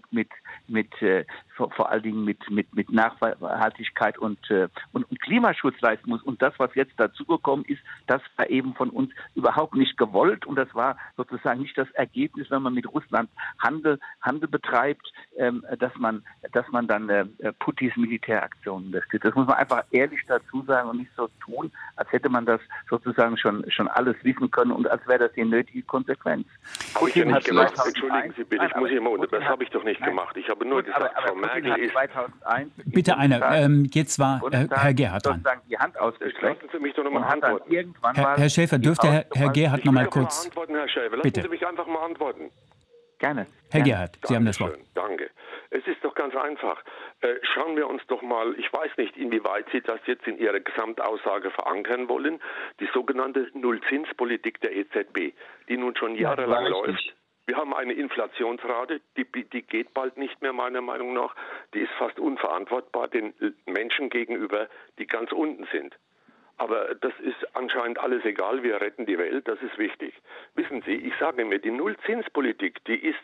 vor allen Dingen mit Nachhaltigkeit und Klimaschutz leisten muss. Und das, was jetzt dazugekommen ist, das war eben von uns überhaupt nicht gewollt. Und das war sozusagen nicht das Ergebnis, wenn man mit Russland Handel betreibt, dass man dann Putins Militäraktionen unterstützt. Das muss man einfach ehrlich dazu sagen und nicht so tun, als hätte man das sozusagen schon alles wissen können und als wäre das die nötige Konsequenz. Habe ich ja nicht gemacht. Entschuldigen Sie bitte, ich muss hier mal das habe ich doch nicht gemacht. Ich habe nur gesagt, Frau Merkel ist... 2001 bitte jetzt war Herr Gerhard dran. Die Hand ausgestreckt. Lassen Sie mich doch nochmal antworten. Herr Schäfer, dürfte Herr Gerhard noch mal kurz... Herr Schäfer, lassen Sie mich einfach mal antworten. Gerne. Herr Gerhard, Sie haben das Wort. Danke. Es ist doch ganz einfach. Schauen wir uns doch mal, ich weiß nicht, inwieweit Sie das jetzt in Ihrer Gesamtaussage verankern wollen, die sogenannte Nullzinspolitik der EZB, die nun schon jahrelang läuft. Wir haben eine Inflationsrate, die geht bald nicht mehr, meiner Meinung nach. Die ist fast unverantwortbar den Menschen gegenüber, die ganz unten sind. Aber das ist anscheinend alles egal, wir retten die Welt, das ist wichtig. Wissen Sie, ich sage mir, die Nullzinspolitik,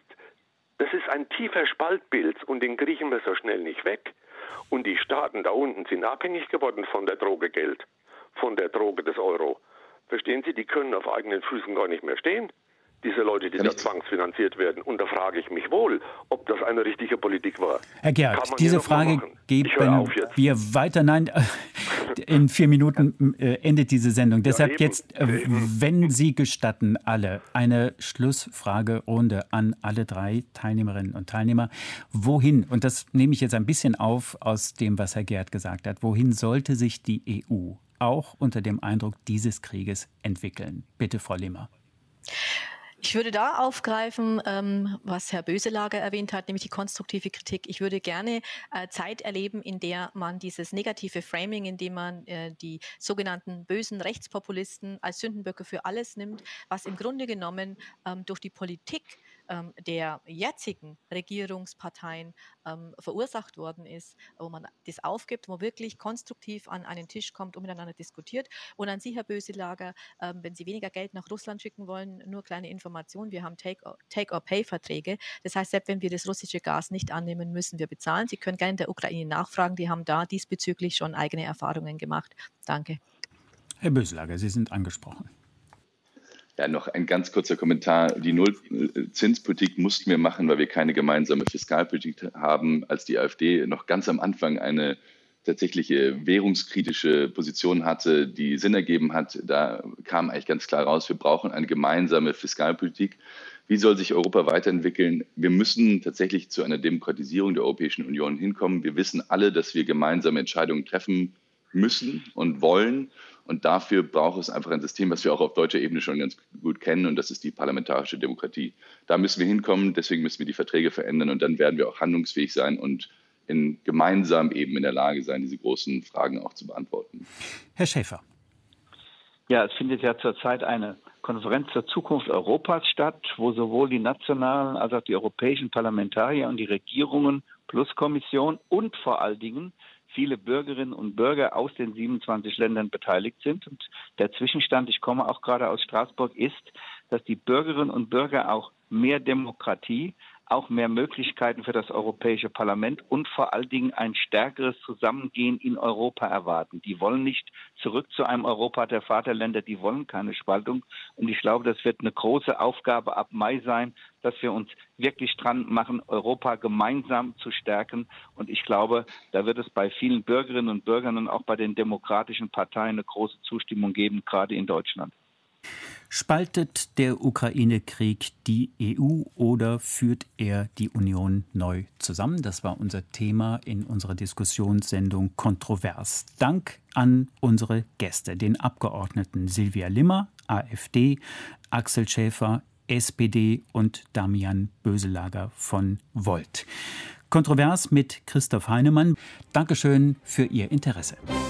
das ist ein tiefer Spaltpilz und den kriechen wir so schnell nicht weg. Und die Staaten da unten sind abhängig geworden von der Droge Geld, von der Droge des Euro. Verstehen Sie, die können auf eigenen Füßen gar nicht mehr stehen. Diese Leute, die da zwangsfinanziert werden. Und da frage ich mich wohl, ob das eine richtige Politik war. Herr Gerhard, diese Frage geben wir weiter. Nein, in 4 Minuten endet diese Sendung. Deshalb jetzt, wenn Sie gestatten, eine Schlussfragerunde an alle 3 Teilnehmerinnen und Teilnehmer. Wohin, und das nehme ich jetzt ein bisschen auf aus dem, was Herr Gerhard gesagt hat, wohin sollte sich die EU auch unter dem Eindruck dieses Krieges entwickeln? Bitte, Frau Lehmer. Ich würde da aufgreifen, was Herr Böselager erwähnt hat, nämlich die konstruktive Kritik. Ich würde gerne Zeit erleben, in der man dieses negative Framing, in dem man die sogenannten bösen Rechtspopulisten als Sündenböcke für alles nimmt, was im Grunde genommen durch die Politik der jetzigen Regierungsparteien verursacht worden ist, wo man das aufgibt, wo wirklich konstruktiv an einen Tisch kommt und miteinander diskutiert. Und an Sie, Herr Böselager, wenn Sie weniger Geld nach Russland schicken wollen, nur kleine Informationen, wir haben Take-or-Pay-Verträge. Das heißt, selbst wenn wir das russische Gas nicht annehmen, müssen wir bezahlen. Sie können gerne in der Ukraine nachfragen, die haben da diesbezüglich schon eigene Erfahrungen gemacht. Danke. Herr Böselager, Sie sind angesprochen. Ja, noch ein ganz kurzer Kommentar. Die Nullzinspolitik mussten wir machen, weil wir keine gemeinsame Fiskalpolitik haben. Als die AfD noch ganz am Anfang eine tatsächliche währungskritische Position hatte, die Sinn ergeben hat, da kam eigentlich ganz klar raus, wir brauchen eine gemeinsame Fiskalpolitik. Wie soll sich Europa weiterentwickeln? Wir müssen tatsächlich zu einer Demokratisierung der Europäischen Union hinkommen. Wir wissen alle, dass wir gemeinsame Entscheidungen treffen müssen und wollen. Und dafür braucht es einfach ein System, was wir auch auf deutscher Ebene schon ganz gut kennen, und das ist die parlamentarische Demokratie. Da müssen wir hinkommen, deswegen müssen wir die Verträge verändern, und dann werden wir auch handlungsfähig sein und gemeinsam eben in der Lage sein, diese großen Fragen auch zu beantworten. Herr Schäfer. Ja, es findet ja zurzeit eine Konferenz zur Zukunft Europas statt, wo sowohl die nationalen als auch die europäischen Parlamentarier und die Regierungen plus Kommission und vor allen Dingen viele Bürgerinnen und Bürger aus den 27 Ländern beteiligt sind. Und der Zwischenstand, ich komme auch gerade aus Straßburg, ist, dass die Bürgerinnen und Bürger auch mehr Demokratie, auch mehr Möglichkeiten für das Europäische Parlament und vor allen Dingen ein stärkeres Zusammengehen in Europa erwarten. Die wollen nicht zurück zu einem Europa der Vaterländer, die wollen keine Spaltung. Und ich glaube, das wird eine große Aufgabe ab Mai sein, dass wir uns wirklich dran machen, Europa gemeinsam zu stärken. Und ich glaube, da wird es bei vielen Bürgerinnen und Bürgern und auch bei den demokratischen Parteien eine große Zustimmung geben, gerade in Deutschland. Spaltet der Ukraine-Krieg die EU oder führt er die Union neu zusammen? Das war unser Thema in unserer Diskussionssendung Kontrovers. Dank an unsere Gäste, den Abgeordneten Silvia Limmer, AfD, Axel Schäfer, SPD und Damian Böselager von Volt. Kontrovers mit Christoph Heinemann. Dankeschön für Ihr Interesse.